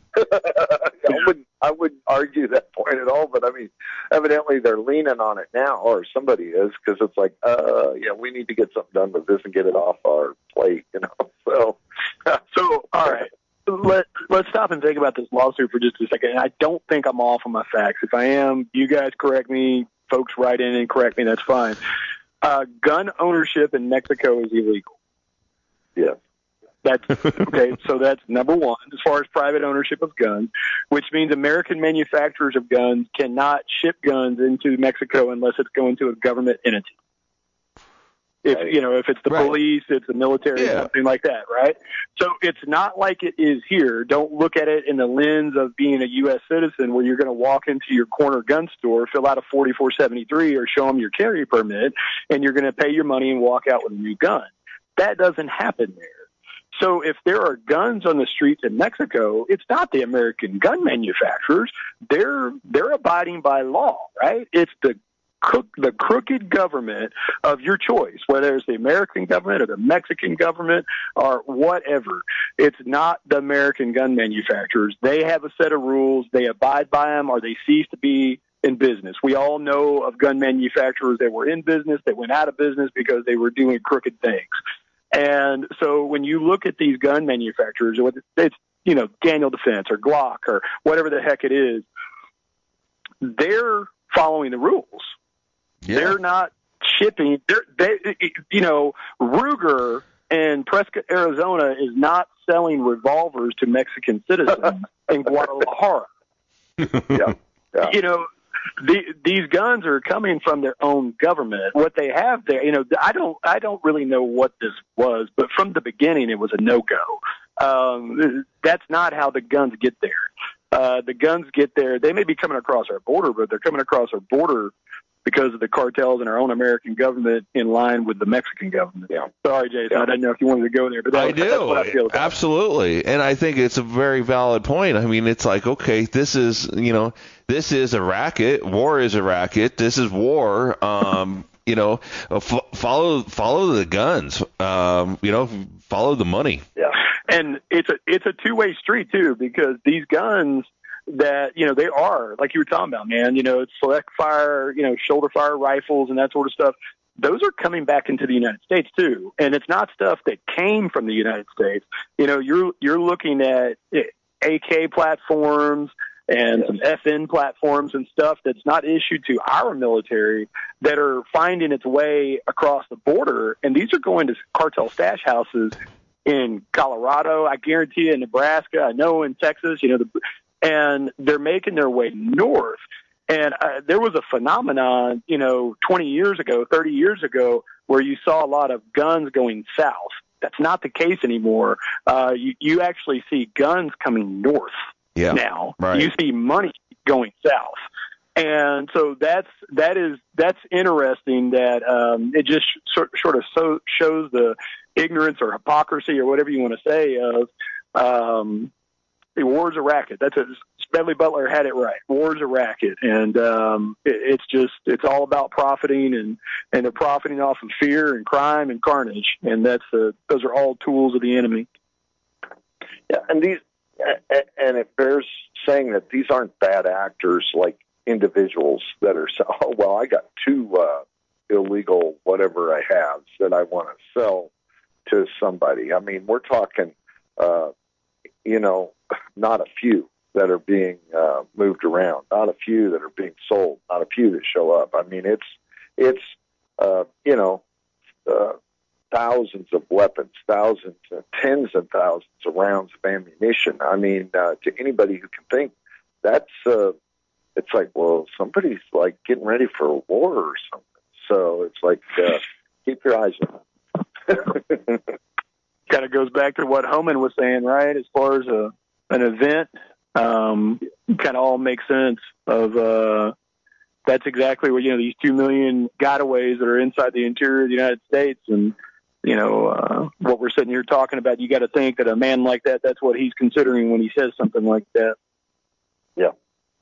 I wouldn't I wouldn't argue that point at all, but I mean, evidently they're leaning on it now, or somebody is, because it's like, uh, yeah, we need to get something done with this and get it off our plate, you know. So, So, all right, let let's stop and think about this lawsuit for just a second. And I don't think I'm off on my facts. If I am, you guys correct me. Folks, write in and correct me. That's fine. Uh, gun ownership in Mexico is illegal. yeah, That's okay. So that's number one as far as private ownership of guns, which means American manufacturers of guns cannot ship guns into Mexico unless it's going to a government entity. If Right. you know, if it's the Right. police, it's the military, Yeah. something like that, right? So it's not like it is here. Don't look at it in the lens of being a U S citizen, where you're going to walk into your corner gun store, fill out a forty-four seventy-three, or show them your carry permit, and you're going to pay your money and walk out with a new gun. That doesn't happen there. So if there are guns on the streets in Mexico, it's not the American gun manufacturers. They're they're abiding by law, right? It's the crook, the crooked government of your choice, whether it's the American government or the Mexican government or whatever. It's not the American gun manufacturers. They have a set of rules. They abide by them, or they cease to be in business. We all know of gun manufacturers that were in business, that went out of business because they were doing crooked things. And so when you look at these gun manufacturers, it's, you know, Daniel Defense or Glock or whatever the heck it is, they're following the rules. Yeah. They're not shipping. They're, they, you know, Ruger in Prescott, Arizona is not selling revolvers to Mexican citizens in Guadalajara. Yeah. Yeah. You know, the, these guns are coming from their own government. What they have there, you know, I don't, I don't really know what this was, but from the beginning, it was a no-go. Um, that's not how the guns get there. Uh, the guns get there. They may be coming across our border, but they're coming across our border because of the cartels and our own American government in line with the Mexican government. Yeah. Sorry, Jason. Yeah. I didn't know if you wanted to go there, but that, I do. That's what I feel about. Absolutely. And I think it's a very valid point. I mean, it's like, okay, this is, you know, this is a racket. War is a racket. This is war. Um, you know, f- follow follow the guns. Um, you know, follow the money. Yeah. And it's a it's a two-way street too, because these guns that, you know, they are, like you were talking about, man, you know, it's select fire, you know, shoulder fire rifles and that sort of stuff. Those are coming back into the United States too. And it's not stuff that came from the United States. You know, you're, you're looking at A K platforms and some F N platforms and stuff that's not issued to our military that are finding its way across the border. And these are going to cartel stash houses in Colorado, I guarantee you, in Nebraska, I know in Texas, you know, the, and they're making their way north. And uh, there was a phenomenon, you know, twenty years ago, thirty years ago, where you saw a lot of guns going south. That's not the case anymore. Uh, you, you actually see guns coming north yeah, now. Right. You see money going south. And so that's, that is, that's interesting that, um, it just sort, sort of so, shows the ignorance or hypocrisy or whatever you want to say of, um, the war's a racket. That's a, Smedley Butler had it right. War's a racket. And, um, it, it's just, it's all about profiting and, and they're profiting off of fear and crime and carnage. And that's the, those are all tools of the enemy. Yeah. And these, and it bears saying that these aren't bad actors like individuals that are, oh, well, I got two, uh, illegal whatever I have that I want to sell to somebody. I mean, we're talking, uh, you know, not a few that are being uh, moved around, not a few that are being sold, not a few that show up. I mean, it's, it's uh, you know, uh, thousands of weapons, thousands, uh, tens of thousands of rounds of ammunition. I mean, uh, to anybody who can think, that's, uh, it's like, well, somebody's like getting ready for a war or something. So it's like, uh, keep your eyes on. Kind of goes back to what Homan was saying, right? As far as a an event, um, kind of all makes sense. Of uh, that's exactly what, you know, these two million gotaways that are inside the interior of the United States, and you know uh, what we're sitting here talking about. You got to think that a man like that, that's what he's considering when he says something like that. Yeah.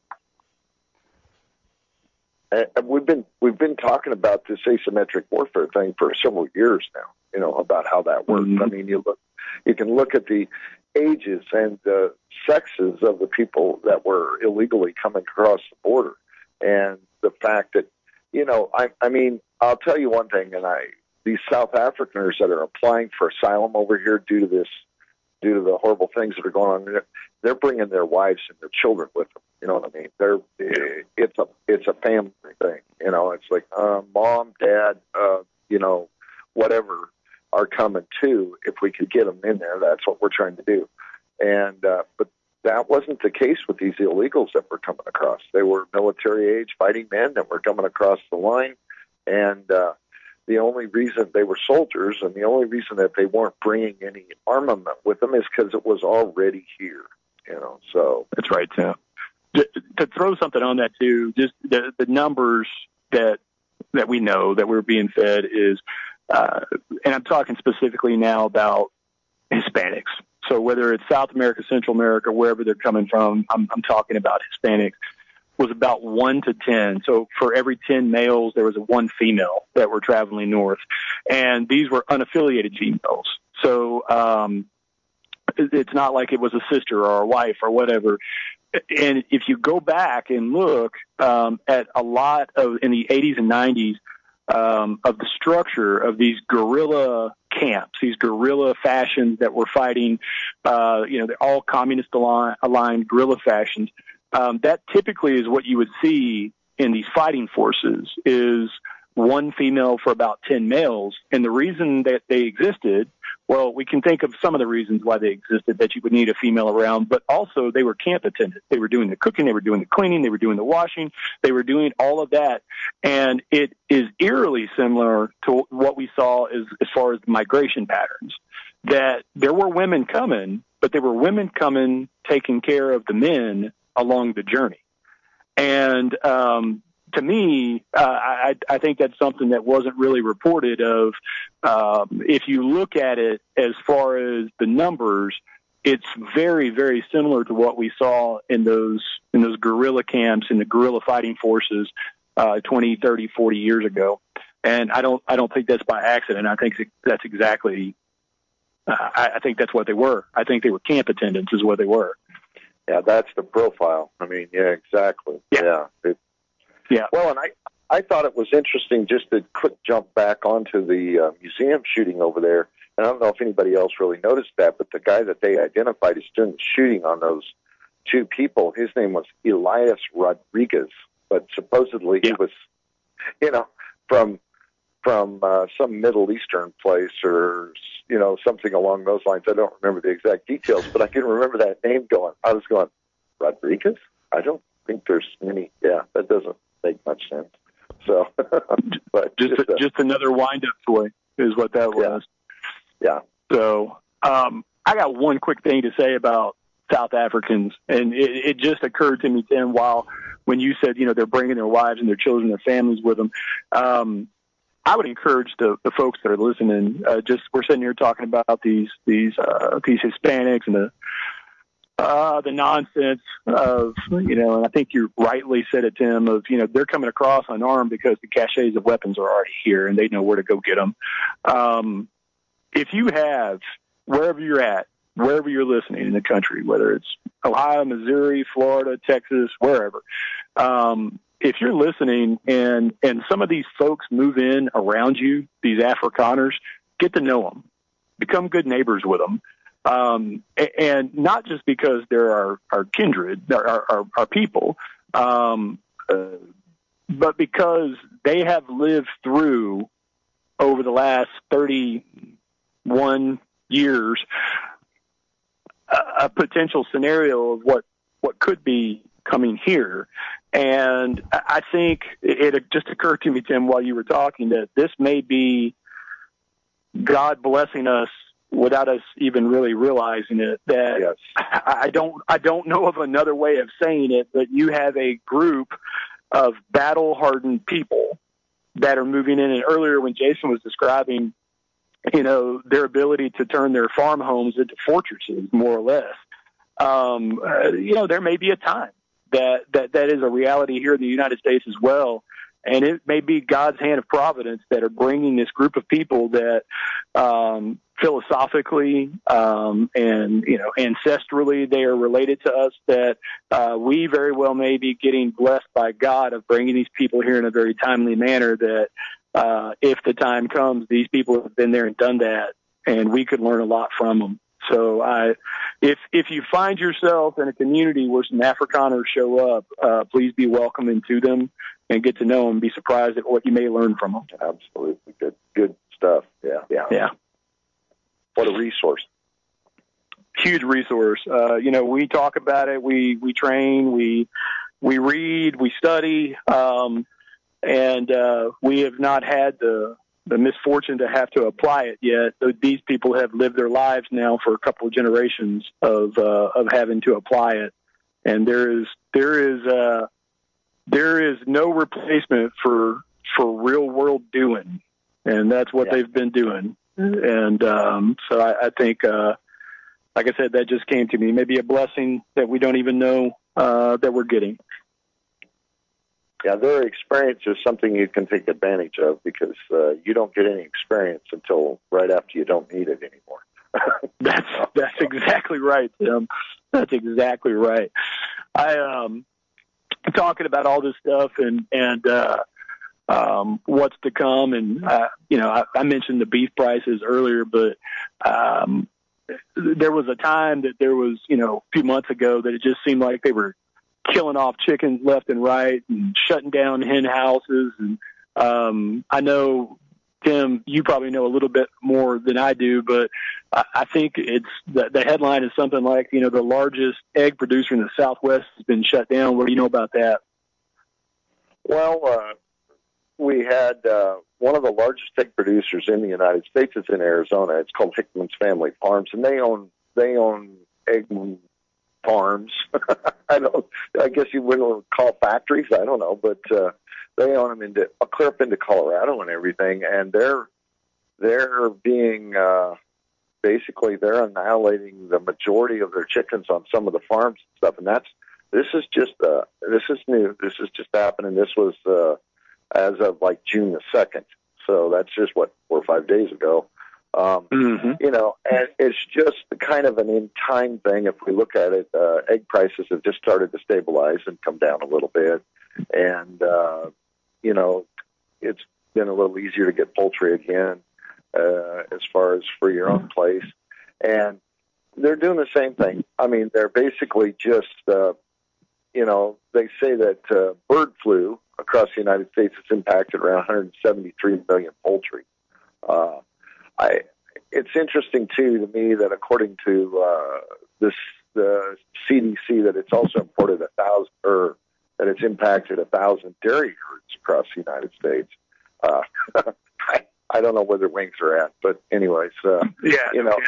And we've been we've been talking about this asymmetric warfare thing for several years now. You know, about how that works. Mm-hmm. I mean, you look, you can look at the ages and the sexes of the people that were illegally coming across the border, and the fact that, you know, I, I mean, I'll tell you one thing, and I these South Africans that are applying for asylum over here due to this, due to the horrible things that are going on, they're, they're bringing their wives and their children with them. You know what I mean? They're it's a it's a family thing. You know, it's like uh, mom, dad, uh, you know, whatever, are coming too. If we could get them in there, that's what we're trying to do. And uh, but that wasn't the case with these illegals that were coming across. They were military age fighting men that were coming across the line, and uh, the only reason they were soldiers, and the only reason that they weren't bringing any armament with them, is because it was already here. You know, so that's right, Tim. To, to throw something on that too, just the, the numbers that that we know that we're being fed is. Uh, and I'm talking specifically now about Hispanics. So whether it's South America, Central America, wherever they're coming from, I'm, I'm talking about Hispanics, was about one to ten. So for every ten males, there was a one female that were traveling north. And these were unaffiliated females. So um, it's not like it was a sister or a wife or whatever. and if you go back and look um, at a lot of in the eighties and nineties um, of the structure of these guerrilla camps, these guerrilla factions that were fighting, uh, you know, they're all communist aligned, aligned guerrilla factions. Um, that typically is what you would see in these fighting forces is one female for about ten males. And the reason that they existed, well, we can think of some of the reasons why they existed, that you would need a female around, but also they were camp attendants. They were doing the cooking, they were doing the cleaning, they were doing the washing, they were doing all of that. And it is eerily similar to what we saw as, as far as the migration patterns, that there were women coming, but there were women coming taking care of the men along the journey. And um, to me, uh, I, I think that's something that wasn't really reported of. Um, if you look at it as far as the numbers, it's very, very similar to what we saw in those in those guerrilla camps in the guerrilla fighting forces uh, twenty, thirty, forty years ago. And I don't I don't think that's by accident. I think that's exactly uh, I, I think that's what they were. I think they were camp attendants is what they were. Yeah, that's the profile. I mean, yeah, exactly. Yeah. Yeah. It, yeah. Well, and I, I thought it was interesting just to quick jump back onto the uh, museum shooting over there. And I don't know if anybody else really noticed that, but the guy that they identified as doing the shooting on those two people, his name was Elias Rodriguez. But supposedly yeah. he was, you know, from from uh, some Middle Eastern place or, you know, something along those lines. I don't remember the exact details, but I can remember that name going. I was going, Rodriguez? I don't think there's any. Yeah, that doesn't make much sense. So, but just just, a, just another wind-up toy is what that was. Yeah. yeah. So, um, I got one quick thing to say about South Africans, and it, it just occurred to me, Tim, while when you said, you know, they're bringing their wives and their children, their families with them. Um, I would encourage the, the folks that are listening. Uh, just we're sitting here talking about these these uh, these Hispanics and the uh, the nonsense of, you know, and I think you rightly said it, Tim, of, you know, they're coming across unarmed because the caches of weapons are already here and they know where to go get them. Um, if you have, wherever you're at, wherever you're listening in the country, whether it's Ohio, Missouri, Florida, Texas, wherever, um, if you're listening and, and some of these folks move in around you, these Afrikaners, get to know them, become good neighbors with them. Um, and not just because they're our, our kindred, our, our, our people, um, uh, but because they have lived through over the last thirty-one years a, a potential scenario of what, what could be coming here. And I think it, it just occurred to me, Tim, while you were talking, that this may be God blessing us without us even really realizing it. That yes. I, I don't, I don't know of another way of saying it, but you have a group of battle-hardened people that are moving in. And earlier, when Jason was describing, you know, their ability to turn their farm homes into fortresses, more or less, um, uh, you know, there may be a time that, that, that is a reality here in the United States as well. And it may be God's hand of providence that are bringing this group of people that, um, philosophically, um, and, you know, ancestrally, they are related to us, that, uh, we very well may be getting blessed by God of bringing these people here in a very timely manner, that, uh, if the time comes, these people have been there and done that, and we could learn a lot from them. So I, if, if you find yourself in a community where some Afrikaners show up, uh, please be welcoming to them and get to know them, be surprised at what you may learn from them. Absolutely. Good, good stuff. Yeah. Yeah. Yeah. What a resource. Huge resource. Uh, you know, we talk about it, we, we train, we, we read, we study, um, and, uh, we have not had the, the misfortune to have to apply it yet. These people have lived their lives now for a couple of generations of, uh, of having to apply it. And there is, there is, uh, there is no replacement for, for real world doing. And that's what yeah. they've been doing. And, um, so I, I think, uh, like I said, that just came to me, maybe a blessing that we don't even know, uh, that we're getting. Yeah, their experience is something you can take advantage of, because uh, you don't get any experience until right after you don't need it anymore. that's that's exactly right, Tim. That's exactly right. I um talking about all this stuff and and uh, um, what's to come, and uh, you know, I, I mentioned the beef prices earlier, but um, there was a time that there was, you know, a few months ago that it just seemed like they were killing off chickens left and right and shutting down hen houses. And um, I know, Tim, you probably know a little bit more than I do, but I, I think it's the, the headline is something like, you know, the largest egg producer in the Southwest has been shut down. What do you know about that? Well, uh, we had uh, one of the largest egg producers in the United States is in Arizona. It's called Hickman's Family Farms, and they own they own egg farms. I don't. I guess you wouldn't call factories. I don't know, but uh, they own them into clear up into Colorado and everything, and they're they're being uh, basically they're annihilating the majority of their chickens on some of the farms and stuff. And that's this is just uh, this is new. This is just happening. This was uh, as of like June the second. So that's just what four or five days ago. Um, mm-hmm. You know, and it's just kind of an in-time thing. If we look at it, uh, egg prices have just started to stabilize and come down a little bit. And, uh, you know, it's been a little easier to get poultry again uh, as far as for your own place. And they're doing the same thing. I mean, they're basically just, uh, you know, they say that uh, bird flu across the United States has impacted around one hundred seventy-three million poultry. Uh, I, it's interesting, too, to me that according to uh, this the C D C, that it's also imported a thousand, or that it's impacted a thousand dairy herds across the United States. Uh, I, I don't know where their wings are at, but anyways, uh, yeah, you know,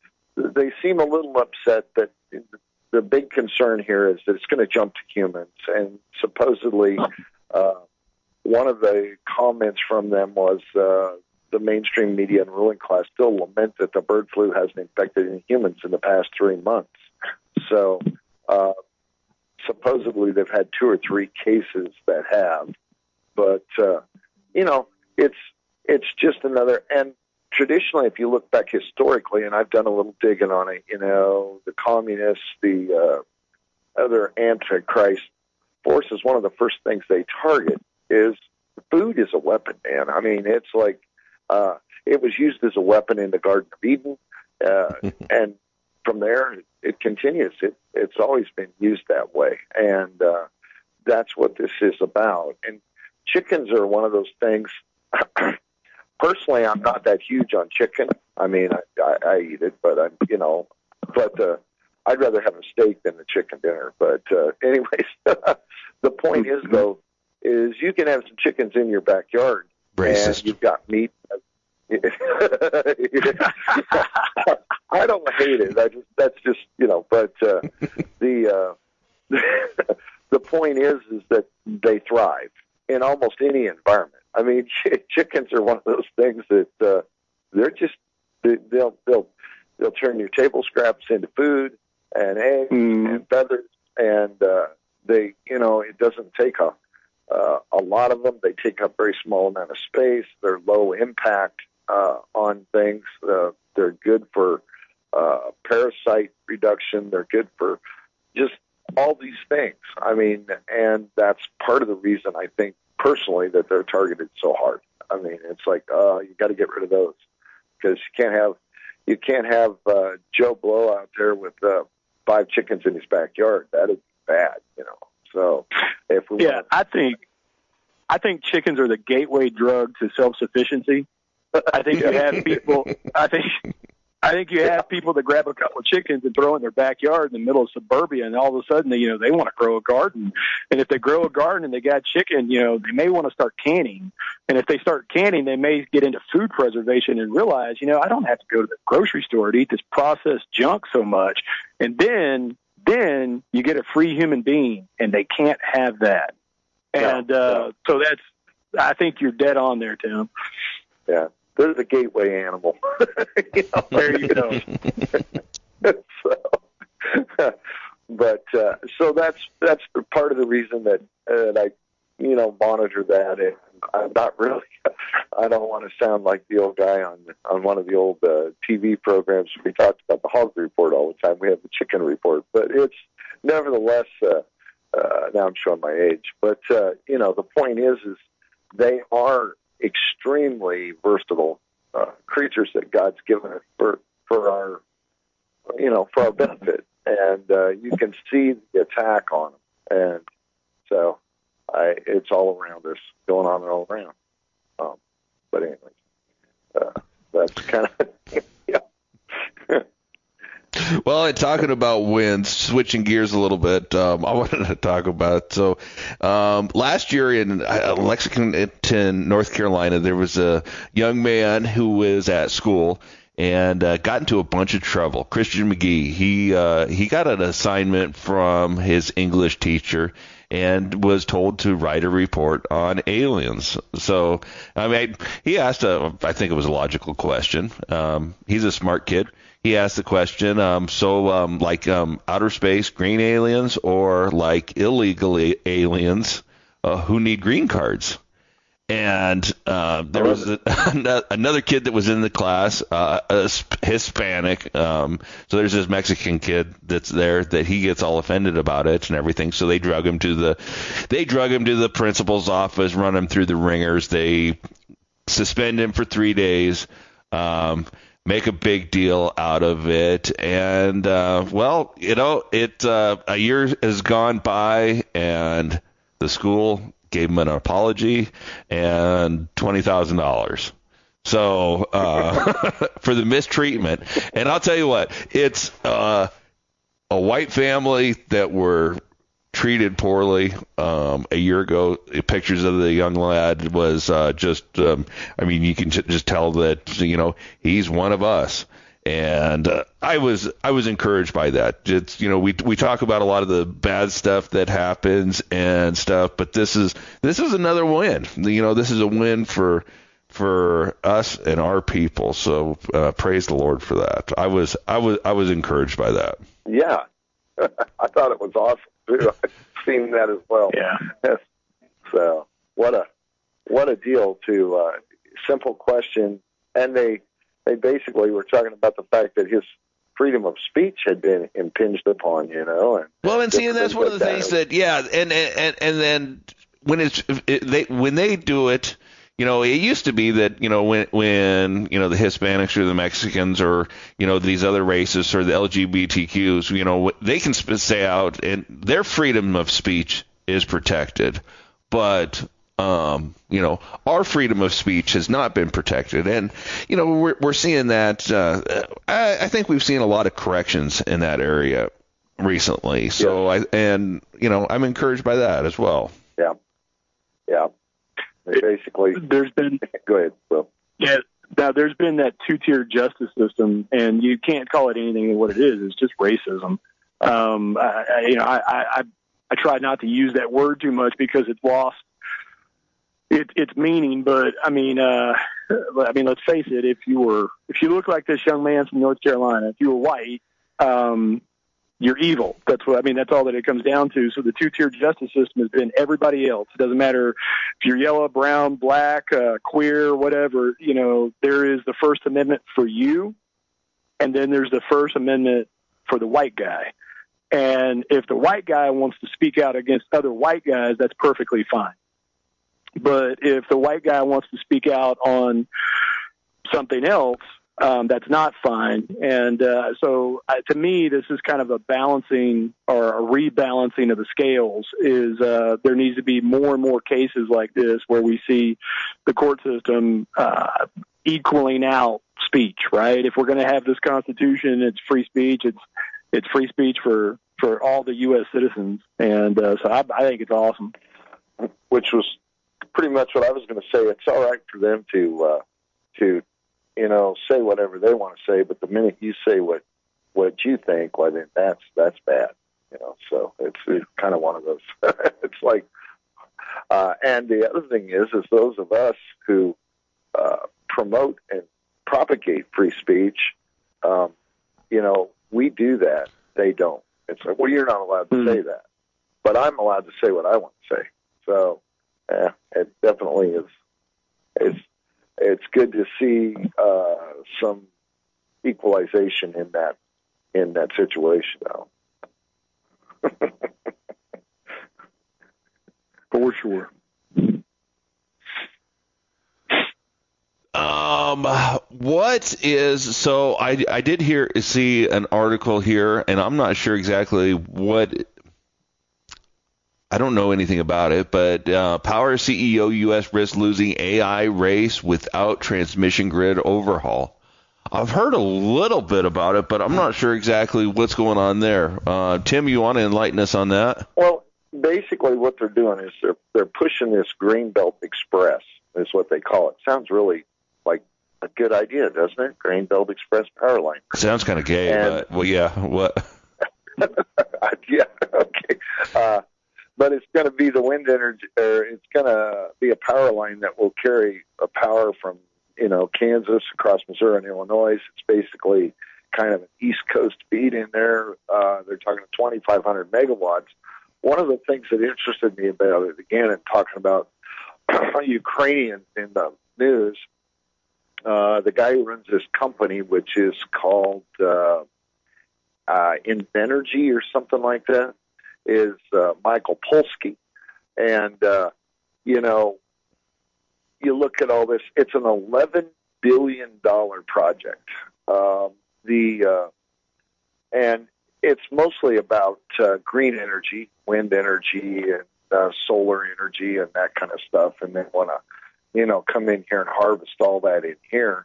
they seem a little upset that the big concern here is that it's going to jump to humans, and supposedly uh, one of the comments from them was. Uh, The mainstream media and ruling class still lament that the bird flu hasn't infected any humans in the past three months. So, uh, supposedly they've had two or three cases that have, but uh, you know, it's it's just another. And traditionally, if you look back historically, and I've done a little digging on it, you know, the communists, the uh, other antichrist forces, one of the first things they target is food is a weapon, man. I mean, it's like. Uh, it was used as a weapon in the Garden of Eden, uh, and from there it, it continues. It, it's always been used that way, and uh, that's what this is about. And chickens are one of those things. Personally, I'm not that huge on chicken. I mean, I, I, I eat it, but I'm, you know, but uh, I'd rather have a steak than a chicken dinner. But uh, anyways, the point is, though, is you can have some chickens in your backyard. Racist. And you've got meat. I don't hate it. I just that's just you know. But uh, the uh, the point is is that they thrive in almost any environment. I mean, ch- chickens are one of those things that uh, they're just they, they'll they'll they'll turn your table scraps into food and eggs mm. and feathers, and uh, they you know it doesn't take a Uh, a lot of them, they take up very small amount of space. They're low impact uh, on things. Uh, they're good for uh, parasite reduction. They're good for just all these things. I mean, and that's part of the reason I think personally that they're targeted so hard. I mean, it's like, uh, you got to get rid of those because you can't have you can't have uh, Joe Blow out there with uh, five chickens in his backyard. That is bad, you know. So, if we yeah, want to- I think I think chickens are the gateway drug to self-sufficiency. I think you have people. I think I think you have people that grab a couple of chickens and throw in their backyard in the middle of suburbia, and all of a sudden, they, you know, they want to grow a garden. And if they grow a garden and they got chicken, you know, they may want to start canning. And if they start canning, they may get into food preservation and realize, you know, I don't have to go to the grocery store to eat this processed junk so much. And then. Then you get a free human being, and they can't have that. And uh, yeah. so that's, I think you're dead on there, Tim. Yeah, there's a gateway animal. You know, there you go. so, but uh, so that's that's part of the reason that uh, that I, you know, monitor that. And I'm not really. I don't want to sound like the old guy on on one of the old uh, T V programs. We talked about the hog report all the time. We have the chicken report, but it's nevertheless, uh, uh, now I'm showing my age, but uh, you know, the point is, is they are extremely versatile uh, creatures that God's given us for for our, you know, for our benefit, and uh, you can see the attack on them, and so I, it's all around us, going on and all around. Um, but anyways, uh, that's kind of yeah. Well, and talking about winds, switching gears a little bit, um, I wanted to talk about, so um, last year in uh, Lexington, North Carolina, there was a young man who was at school and uh, got into a bunch of trouble. Christian McGee, he uh, he got an assignment from his English teacher and was told to write a report on aliens. So, I mean, he asked a, I think it was a logical question. Um, he's a smart kid. He asked the question, um, so um, like um, outer space green aliens or like illegal a- aliens uh, who need green cards? And uh, there was a, another kid that was in the class, uh, a Hispanic. Um, so there's this Mexican kid that's there that he gets all offended about it and everything. So they drug him to the, they drug him to the principal's office, run him through the ringers. They suspend him for three days. Um, make a big deal out of it. And, uh, well, you know, it, uh, a year has gone by and the school gave him an apology and twenty thousand dollars. So, uh, for the mistreatment. And I'll tell you what, it's, uh, a white family that were treated poorly. Um, a year ago, pictures of the young lad was uh, just, um, I mean, you can just tell that, you know, he's one of us. And uh, I was I was encouraged by that. It's, you know, we we talk about a lot of the bad stuff that happens and stuff, but this is this is another win. You know, this is a win for for us and our people. So uh, praise the Lord for that. I was I was I was encouraged by that. Yeah, I thought it was awesome too. I've seen that as well. Yeah. So what a what a deal to uh, simple question, and they they basically were talking about the fact that his freedom of speech had been impinged upon, you know. And well, and see, and that's one of the things that, yeah, and and and then when it's it, they when they do it. You know, it used to be that, you know, when, when, you know, the Hispanics or the Mexicans or, you know, these other races or the L G B T Qs, you know, they can say out and their freedom of speech is protected. But, um, you know, our freedom of speech has not been protected. And, you know, we're, we're seeing that. Uh, I, I think we've seen a lot of corrections in that area recently. So, yeah. I, and, you know, I'm encouraged by that as well. Yeah. Yeah. Basically, there's been go ahead, Will. Yeah, now there's been that two-tier justice system, and you can't call it anything than what it is. It's just racism. Um, I, I, you know, I, I I try not to use that word too much because it's lost it, its meaning. But I mean, uh, I mean, let's face it. If you were, if you look like this young man from North Carolina, if you were white, um, you're evil. That's what I mean. That's all that it comes down to. So the two-tier justice system has been everybody else. It doesn't matter if you're yellow, brown, black, uh, queer, whatever. You know, there is the First Amendment for you, and then there's the First Amendment for the white guy. And if the white guy wants to speak out against other white guys, that's perfectly fine. But if the white guy wants to speak out on something else, Um, that's not fine. And uh, so uh, to me, this is kind of a balancing or a rebalancing of the scales. Is uh, there needs to be more and more cases like this where we see the court system uh, equaling out speech, right? If we're going to have this Constitution, it's free speech. It's it's free speech for, for all the U S citizens. And uh, so I, I think it's awesome. Which was pretty much what I was going to say. It's all right for them to uh, to you know, say whatever they want to say, but the minute you say what what you think, well, then that's that's bad, you know. So it's, it's kind of one of those. It's like, uh, and the other thing is, is those of us who uh, promote and propagate free speech, um, you know, we do that. They don't. It's like, well, you're not allowed to mm-hmm. say that, but I'm allowed to say what I want to say. So, yeah, it definitely is. It's It's good to see uh, some equalization in that in that situation, though. For sure. Um, what is so? I I did hear see an article here, and I'm not sure exactly what. I don't know anything about it, but uh, Power C E O U S risks losing A I race without transmission grid overhaul. I've heard a little bit about it, but I'm not sure exactly what's going on there. Uh, Tim, you want to enlighten us on that? Well, basically what they're doing is they're they're pushing this Grainbelt Express, is what they call it. Sounds really like a good idea, doesn't it? Grainbelt Express power line. Sounds kind of gay, And- but well, yeah. What? yeah, okay. Uh, but it's going to be the wind energy, or it's going to be a power line that will carry a power from, you know, Kansas across Missouri and Illinois. It's basically kind of an East Coast feed in there. Uh, they're talking twenty-five hundred megawatts. One of the things that interested me about it, again, in talking about Ukrainians in the news, uh, the guy who runs this company, which is called uh, uh, Invenergy or something like that, is uh, Michael Polsky. And, uh, you know, you look at all this, it's an eleven billion dollars project. Um, the uh, and it's mostly about uh, green energy, wind energy, and uh, solar energy, and that kind of stuff. And they want to, you know, come in here and harvest all that in here.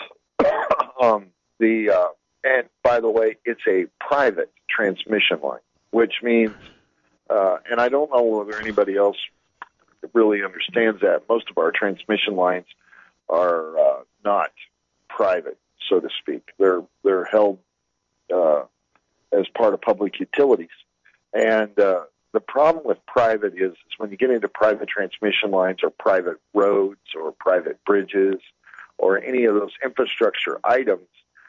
um, the uh, and by the way, it's a private transmission line, which means, uh, and I don't know whether anybody else really understands that. Most of our transmission lines are uh, not private, so to speak. They're they're held uh, as part of public utilities. And uh, the problem with private is, is when you get into private transmission lines or private roads or private bridges or any of those infrastructure items,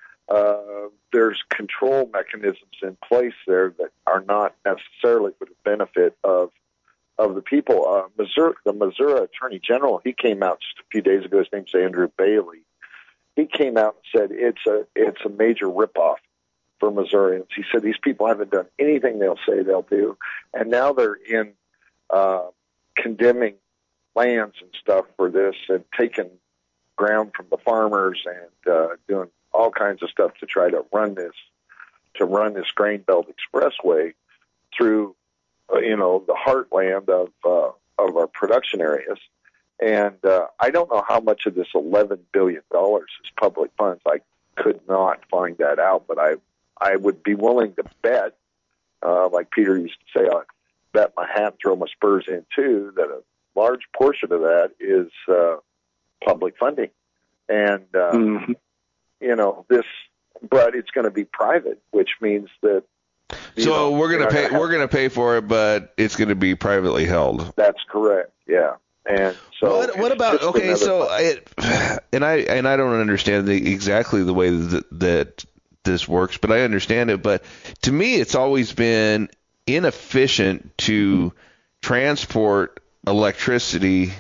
uh, there's control mechanisms in place there that are not necessarily for the benefit of of the people. Uh, Missouri, the Missouri Attorney General, he came out just a few days ago. His name's Andrew Bailey. He came out and said it's a it's a major ripoff for Missourians. He said these people haven't done anything they'll say they'll do, and now they're in uh, condemning lands and stuff for this and taking ground from the farmers and uh, doing all kinds of stuff to try to run this to run this Grainbelt Expressway through, uh, you know, the heartland of uh, of our production areas. And uh, I don't know how much of this eleven billion dollars is public funds. I could not find that out, but I I would be willing to bet, uh, like Peter used to say, I'd bet my hat, throw my spurs in too, that a large portion of that is uh, public funding. And, uh, Mm-hmm. you know, this, but it's going to be private, which means that. you So know, we're gonna you're not pay. gonna have- We're gonna pay for it, but it's gonna be privately held. That's correct. Yeah. And so. What, what it's about just okay? another- So it, and I and I don't understand the, exactly the way that, that this works, but I understand it. But to me, it's always been inefficient to transport electricity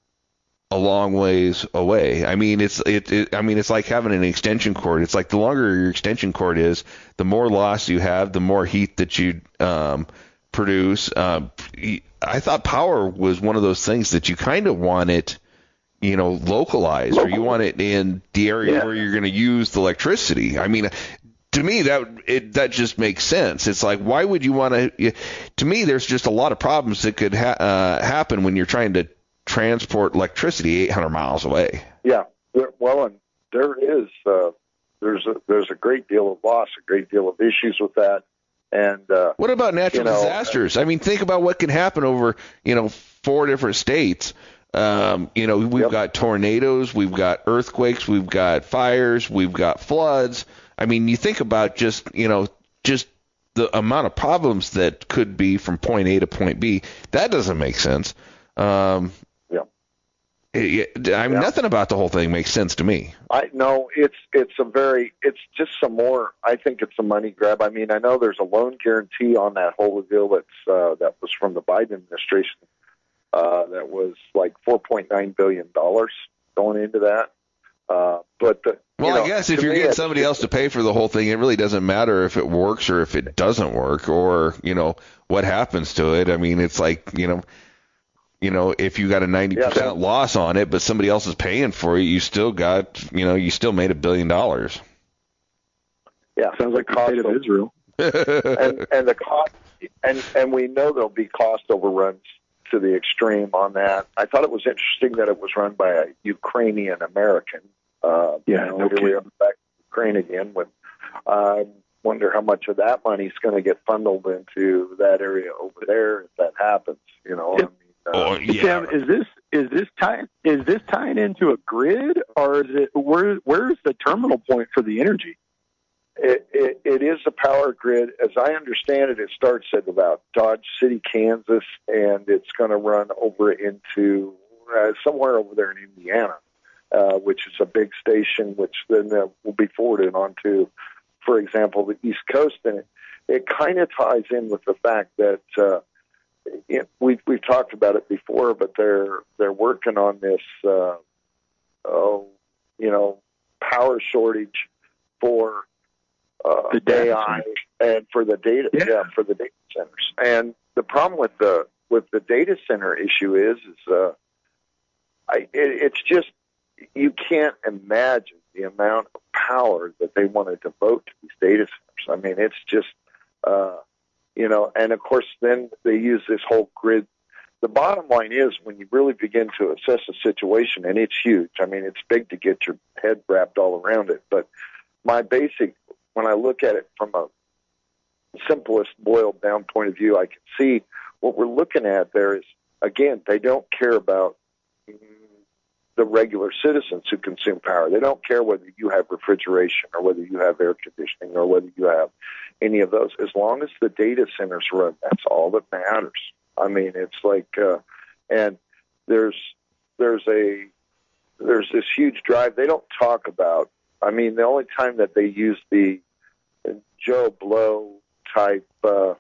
a long ways away. I mean, it's it, it. I mean, it's like having an extension cord. It's like the longer your extension cord is, the more loss you have, the more heat that you um, produce. Um, I thought power was one of those things that you kind of want it, you know, localized, or you want it in the area Yeah. where you're going to use the electricity. I mean, to me, that it that just makes sense. It's like, why would you want to? To me, there's just a lot of problems that could ha- uh, happen when you're trying to transport electricity eight hundred miles away. Yeah. There, well, and there is uh, there's a, there's a great deal of loss, a great deal of issues with that. And uh, What about natural you know, disasters? I mean, think about what can happen over, you know, four different states. Um, you know, we've Yep. got tornadoes, we've got earthquakes, we've got fires, we've got floods. I mean, you think about just, you know, just the amount of problems that could be from point A to point B. That doesn't make sense. Um, Yeah. it- I mean, Yeah. nothing about the whole thing makes sense to me. I know it's it's a very it's just some more. I think it's a money grab. I mean, I know there's a loan guarantee on that whole deal that's uh, that was from the Biden administration. Uh, that was like four point nine billion dollars going into that. Uh, but the, well, you know, I guess if to you're me, getting it's- somebody else to pay for the whole thing, it really doesn't matter if it works or if it doesn't work, or you know what happens to it. I mean, it's like you know, you know, if you got a ninety Yeah, percent that- loss on it, but somebody else is paying for it, you still got, you know, you still made a billion dollars. Yeah, Sounds like the cost state of over- Israel. and and the cost, and and we know there'll be cost overruns to the extreme on that. I thought it was interesting that it was run by a Ukrainian American. Uh, Yeah, you know, no here we are kidding. back to Ukraine again. With I uh, wonder how much of that money is going to get funneled into that area over there if that happens. You know, I mean, uh, Oh, Hey, yeah. Tim, is this is this tying is this tying into a grid, or is it where where's the terminal point for the energy? It, it, it is a power grid. As I understand it, it starts at about Dodge City, Kansas, and it's going to run over into uh, somewhere over there in Indiana, uh, which is a big station, which then uh, will be forwarded onto, for example, the East Coast. And it, it kind of ties in with the fact that uh, it, we've we've talked about it before, but they're they're working on this, uh, oh, you know, power shortage for. Uh, The data A I and for the data, yeah. Yeah. for the data centers. And the problem with the with the data center issue is, is uh, I, it, it's just you can't imagine the amount of power that they want to devote to these data centers. I mean, it's just uh, you know, and of course, then they use this whole grid. The bottom line is, when you really begin to assess a situation, and it's huge. I mean, it's big to get your head wrapped all around it. But my basic when I look at it from a simplest boiled down point of view, I can see what we're looking at there is, again, they don't care about the regular citizens who consume power. They don't care whether you have refrigeration or whether you have air conditioning or whether you have any of those. As long as the data centers run, that's all that matters. I mean, it's like, uh, and there's, there's a, there's this huge drive. They don't talk about, I mean, the only time that they use the Joe Blow type uh,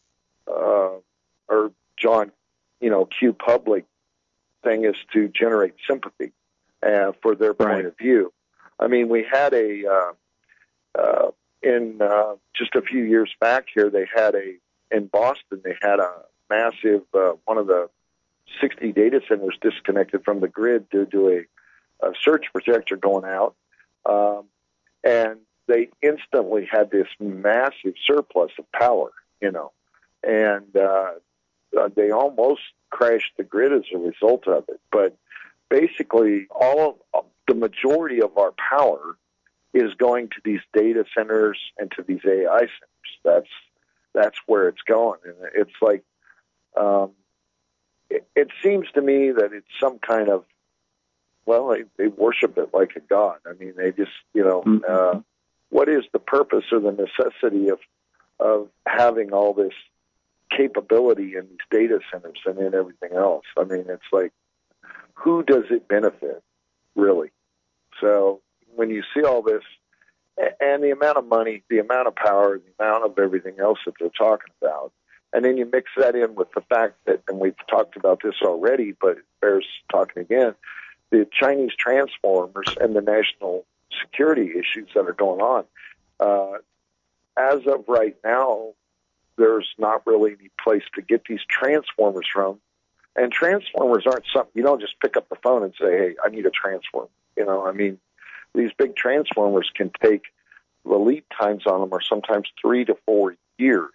uh, or John, you know, Q Public thing is to generate sympathy uh, for their point Right. of view. I mean, we had a uh, uh, in uh, just a few years back here. They had a in Boston. They had a massive uh, one of the sixty data centers disconnected from the grid due to a, a surge protector going out. Um, and they instantly had this massive surplus of power, you know, and uh, uh, they almost crashed the grid as a result of it. But basically, all of the majority of our power is going to these data centers and to these A I centers. That's that's where it's going, and it's like um, it, it seems to me that it's some kind of well, they, they worship it like a god. I mean, they just, you know, Mm-hmm. uh, what is the purpose or the necessity of of having all this capability in these data centers and in everything else? I mean, it's like, who does it benefit, really? So when you see all this, and the amount of money, the amount of power, the amount of everything else that they're talking about, and then you mix that in with the fact that, and we've talked about this already, but it bears talking again, the Chinese transformers and the national security issues that are going on. Uh, as of right now, there's not really any place to get these transformers from. And transformers aren't something, you don't just pick up the phone and say, hey, I need a transformer. You know, I mean, these big transformers can take, the lead times on them are sometimes three to four years.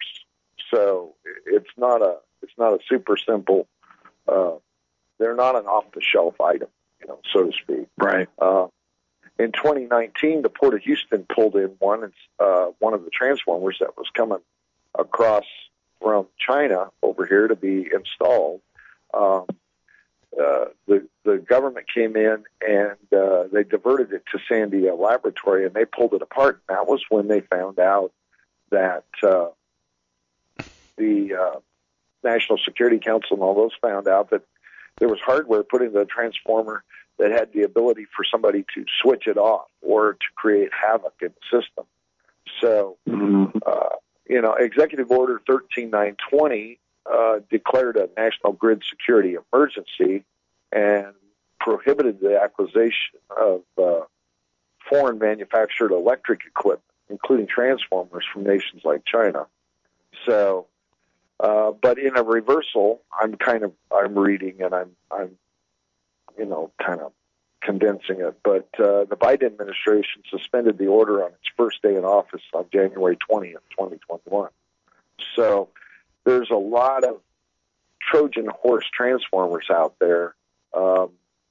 So it's not a, it's not a super simple, uh, they're not an off-the-shelf item, you know, so to speak. Right. Uh, in twenty nineteen, the Port of Houston pulled in one, uh, one of the transformers that was coming across from China over here to be installed. Um, uh, the the government came in and uh, they diverted it to Sandia Laboratory, and they pulled it apart. And that was when they found out that uh, the uh, National Security Council and all those found out that there was hardware put in the transformer that had the ability for somebody to switch it off or to create havoc in the system. So, Mm-hmm. uh, you know, Executive Order thirteen nine twenty uh, declared a national grid security emergency and prohibited the acquisition of uh, foreign manufactured electric equipment, including transformers from nations like China. So, uh, but in a reversal, I'm kind of I'm reading and I'm I'm you know kind of condensing it. But uh, the Biden administration suspended the order on its first day in office on January twentieth, twenty twenty-one. So there's a lot of Trojan horse transformers out there. Um,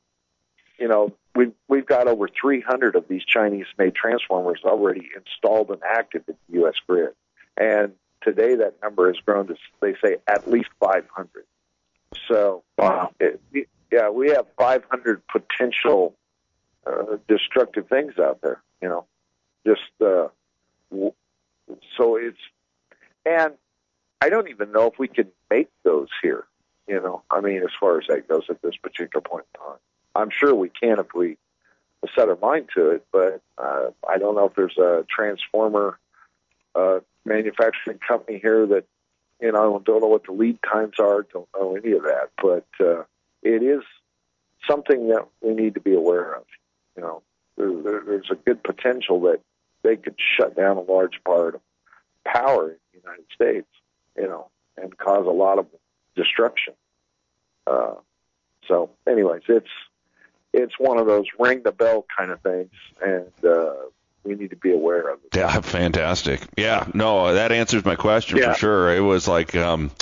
you know, we've, we've got over three hundred of these Chinese-made transformers already installed and active in the U S grid. And today that number has grown to, they say, at least five hundred. So, wow. it, yeah, we have five hundred potential uh, destructive things out there, you know. Just, uh, w- so it's, and I don't even know if we can make those here, you know. I mean, as far as that goes at this particular point in time. I'm sure we can if we set our mind to it, but uh, I don't know if there's a transformer uh, manufacturing company here that, you know, don't know what the lead times are, don't know any of that, but uh, it is something that we need to be aware of. You know, there, there, there's a good potential that they could shut down a large part of power in the United States, you know, and cause a lot of destruction. Uh, so, anyways, it's it's one of those ring the bell kind of things, and uh, we need to be aware of it. Yeah, fantastic. Yeah, no, that answers my question Yeah. for sure. It was like, um,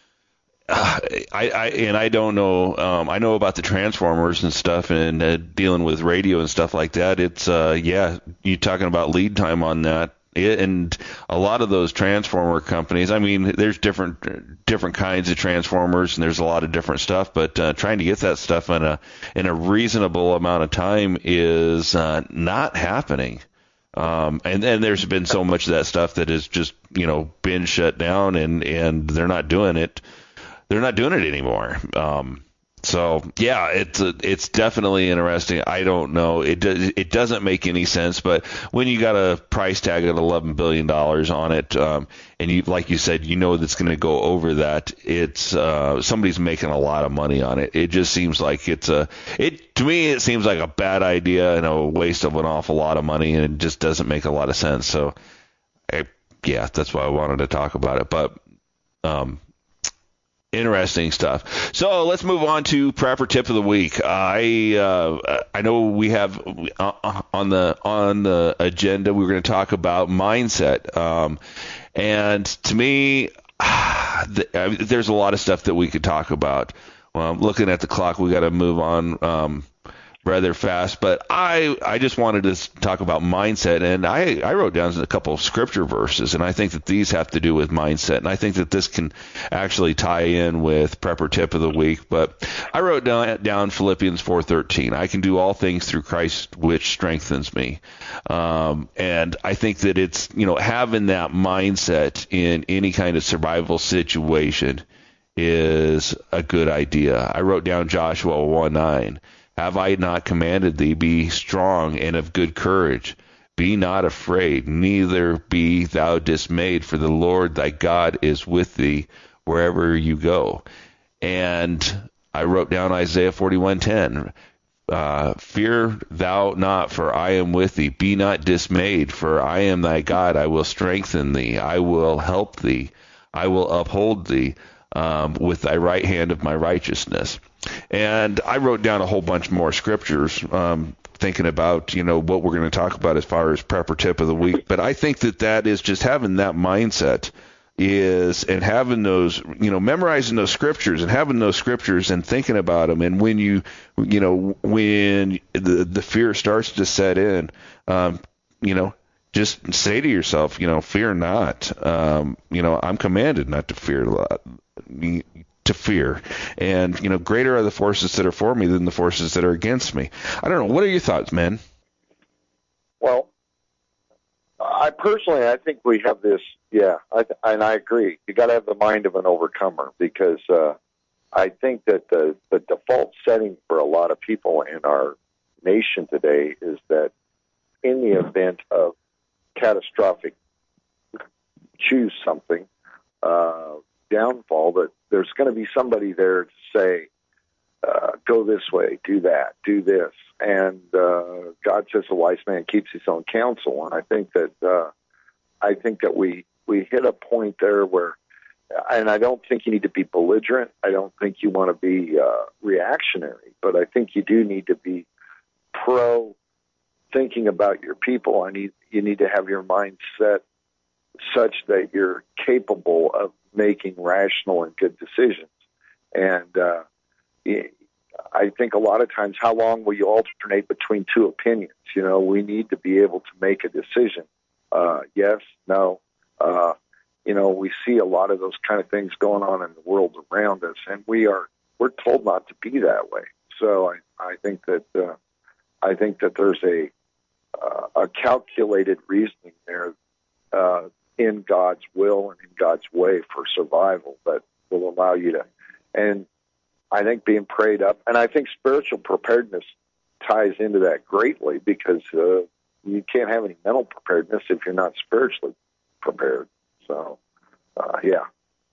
uh, I, I and I don't know. Um, I know about the transformers and stuff, and uh, dealing with radio and stuff like that. It's uh, yeah, you talking about lead time on that. It, and a lot of those transformer companies, I mean, there's different different kinds of transformers, and there's a lot of different stuff. But uh, trying to get that stuff in a in a reasonable amount of time is uh, not happening. Um, and then there's been so much of that stuff that has just, you know, been shut down, and, and they're not doing it. They're not doing it anymore. Um, so yeah, it's a, it's definitely interesting. I don't know. It does, it doesn't make any sense, but when you got a price tag of eleven billion dollars on it, um, and you, like you said, you know that's going to go over that, it's, uh, somebody's making a lot of money on it. It just seems like it's a, it, to me, it seems like a bad idea and a waste of an awful lot of money, and it just doesn't make a lot of sense. So, I, yeah, that's why I wanted to talk about it. But, um, interesting stuff. So let's move on to Prepper Tip of the Week. I uh, I know we have uh, on the on the agenda, we're going to talk about mindset. Um, and to me, th- there's a lot of stuff that we could talk about. Well, looking at the clock, we got to move on um, rather fast. But I I just wanted to talk about mindset, and I, I wrote down a couple of scripture verses, and I think that these have to do with mindset, and I think that this can actually tie in with Prepper Tip of the Week. But I wrote down, down Philippians four thirteen. I can do all things through Christ which strengthens me. Um, and I think that it's, you know, having that mindset in any kind of survival situation is a good idea. I wrote down Joshua one nine. Have I not commanded thee, be strong and of good courage? Be not afraid, neither be thou dismayed, for the Lord thy God is with thee wherever you go. And I wrote down Isaiah forty-one ten. Uh, Fear thou not, for I am with thee. Be not dismayed, for I am thy God. I will strengthen thee. I will help thee. I will uphold thee um, with thy right hand of my righteousness. And I wrote down a whole bunch more scriptures, um, thinking about, you know, what we're going to talk about as far as Prepper Tip of the Week. But I think that that is just having that mindset is, and having those, you know, memorizing those scriptures and having those scriptures and thinking about them. And when you, you know, when the, the fear starts to set in, um, you know, just say to yourself, you know, fear not. Um, you know, I'm commanded not to fear to fear. And, you know, greater are the forces that are for me than the forces that are against me. I don't know. What are your thoughts, man? Well, I personally, I think we have this, yeah, I, and I agree. You got to have the mind of an overcomer, because uh, I think that the, the default setting for a lot of people in our nation today is that in the event of catastrophic, choose something, uh, downfall, that there's going to be somebody there to say, uh, go this way, do that, do this. And uh, God says a wise man keeps his own counsel. And I think that uh, I think that we, we hit a point there where, and I don't think you need to be belligerent. I don't think you want to be uh, reactionary, but I think you do need to be pro thinking about your people. I need you need to have your mind set such that you're capable of making rational and good decisions. And uh, I think a lot of times, how long will you alternate between two opinions? You know, we need to be able to make a decision. Uh, yes, no. Uh, you know, we see a lot of those kind of things going on in the world around us, and we are we're told not to be that way. So I, I think that uh, I think that there's a uh, a calculated reasoning there uh, in God's will and in God's way for survival that will allow you to. And I think being prayed up, and I think spiritual preparedness ties into that greatly, because uh, you can't have any mental preparedness if you're not spiritually prepared. So, uh, yeah,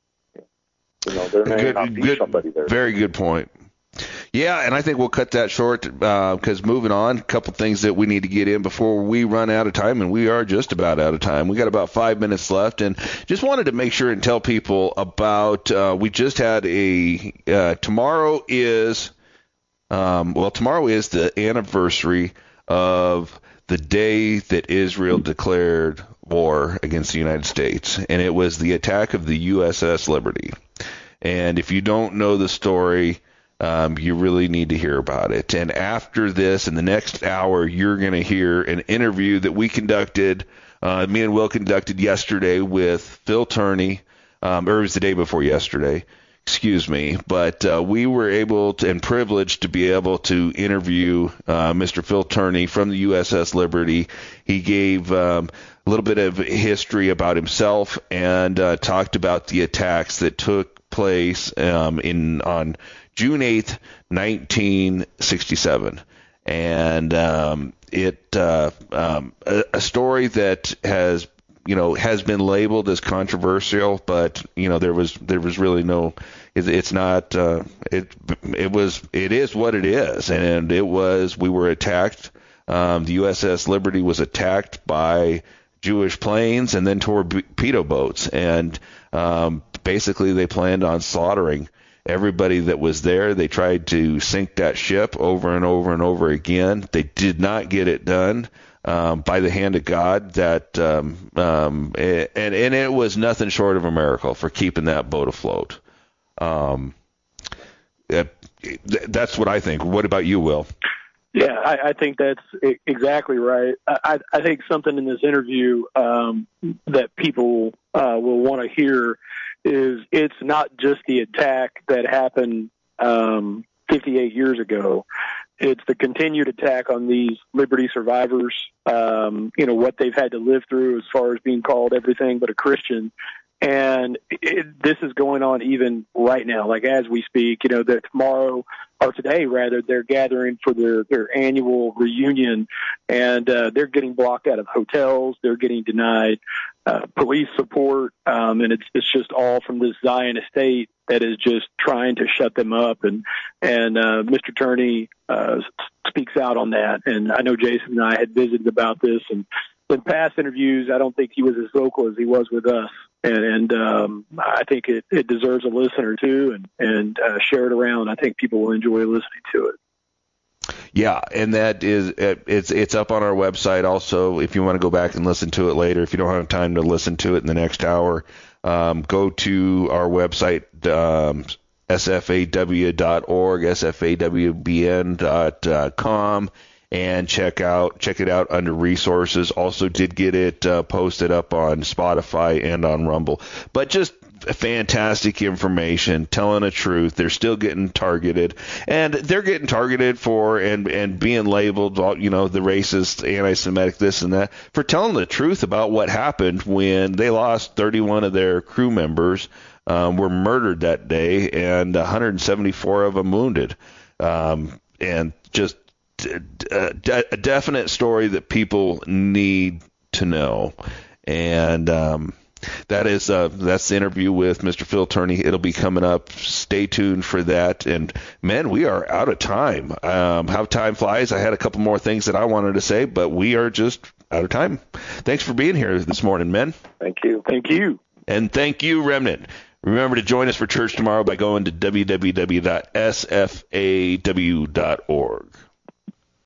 you know, there may good, not be good, somebody there. Very good point. Yeah, and I think we'll cut that short because uh, moving on, a couple things that we need to get in before we run out of time, and we are just about out of time. We got about five minutes left, and just wanted to make sure and tell people about. Uh, we just had a uh, tomorrow is um, well, tomorrow is the anniversary of the day that Israel declared war against the United States, and it was the attack of the U S S Liberty. And if you don't know the story, Um, you really need to hear about it. And after this, in the next hour, you're going to hear an interview that we conducted, uh, me and Will conducted yesterday with Phil Turney, um, or it was the day before yesterday, excuse me. But uh, we were able to, and privileged to be able to interview uh, Mister Phil Turney from the U S S Liberty. He gave um, a little bit of history about himself and uh, talked about the attacks that took place um, in on June eighth, nineteen sixty-seven, and um, it uh, um, a, a story that has you know has been labeled as controversial, but you know there was there was really no it, it's not uh, it it was it is what it is, and it was we were attacked. Um, the U S S Liberty was attacked by Jewish planes and then torpedo boats, and um, basically they planned on slaughtering everybody that was there. They tried to sink that ship over and over and over again. They did not get it done um, by the hand of God. That um, um, and and it was nothing short of a miracle for keeping that boat afloat. Um, it, that's what I think. What about you, Will? Yeah, I, I think that's exactly right. I, I think something in this interview um, that people uh, will want to hear is it's not just the attack that happened um, fifty-eight years ago. It's the continued attack on these Liberty survivors, um, you know, what they've had to live through as far as being called everything but a Christian. And it, this is going on even right now, like as we speak, you know, that tomorrow or today, rather, they're gathering for their, their annual reunion, and uh, they're getting blocked out of hotels. They're getting denied uh, police support, um, and it's it's just all from this Zionist state that is just trying to shut them up. And and uh, Mister Turney uh, speaks out on that. And I know Jason and I had visited about this, and in past interviews, I don't think he was as vocal as he was with us. And, and um, I think it, it deserves a listen or two, and, and uh, share it around. I think people will enjoy listening to it. Yeah, and that is it's it's up on our website also. If you want to go back and listen to it later, if you don't have time to listen to it in the next hour, um, go to our website, um, S F A W dot org, S F A W B N dot com. And check out check it out under resources. Also did get it uh, posted up on Spotify and on Rumble. But just fantastic information, telling the truth. They're still getting targeted, and they're getting targeted for and and being labeled, you know, the racist, anti-Semitic, this and that, for telling the truth about what happened when they lost thirty-one of their crew members, um, were murdered that day, and one hundred seventy-four of them wounded, um, and just A, a definite story that people need to know. And um, That is uh, that's the interview with Mister Phil Turney. It'll be coming up. Stay tuned for that. And man, we are out of time. Um, how time flies. I had a couple more things that I wanted to say, but we are just out of time. Thanks for being here this morning, men. Thank you. Thank you. And thank you, Remnant. Remember to join us for church tomorrow by going to w w w dot s f a w dot org.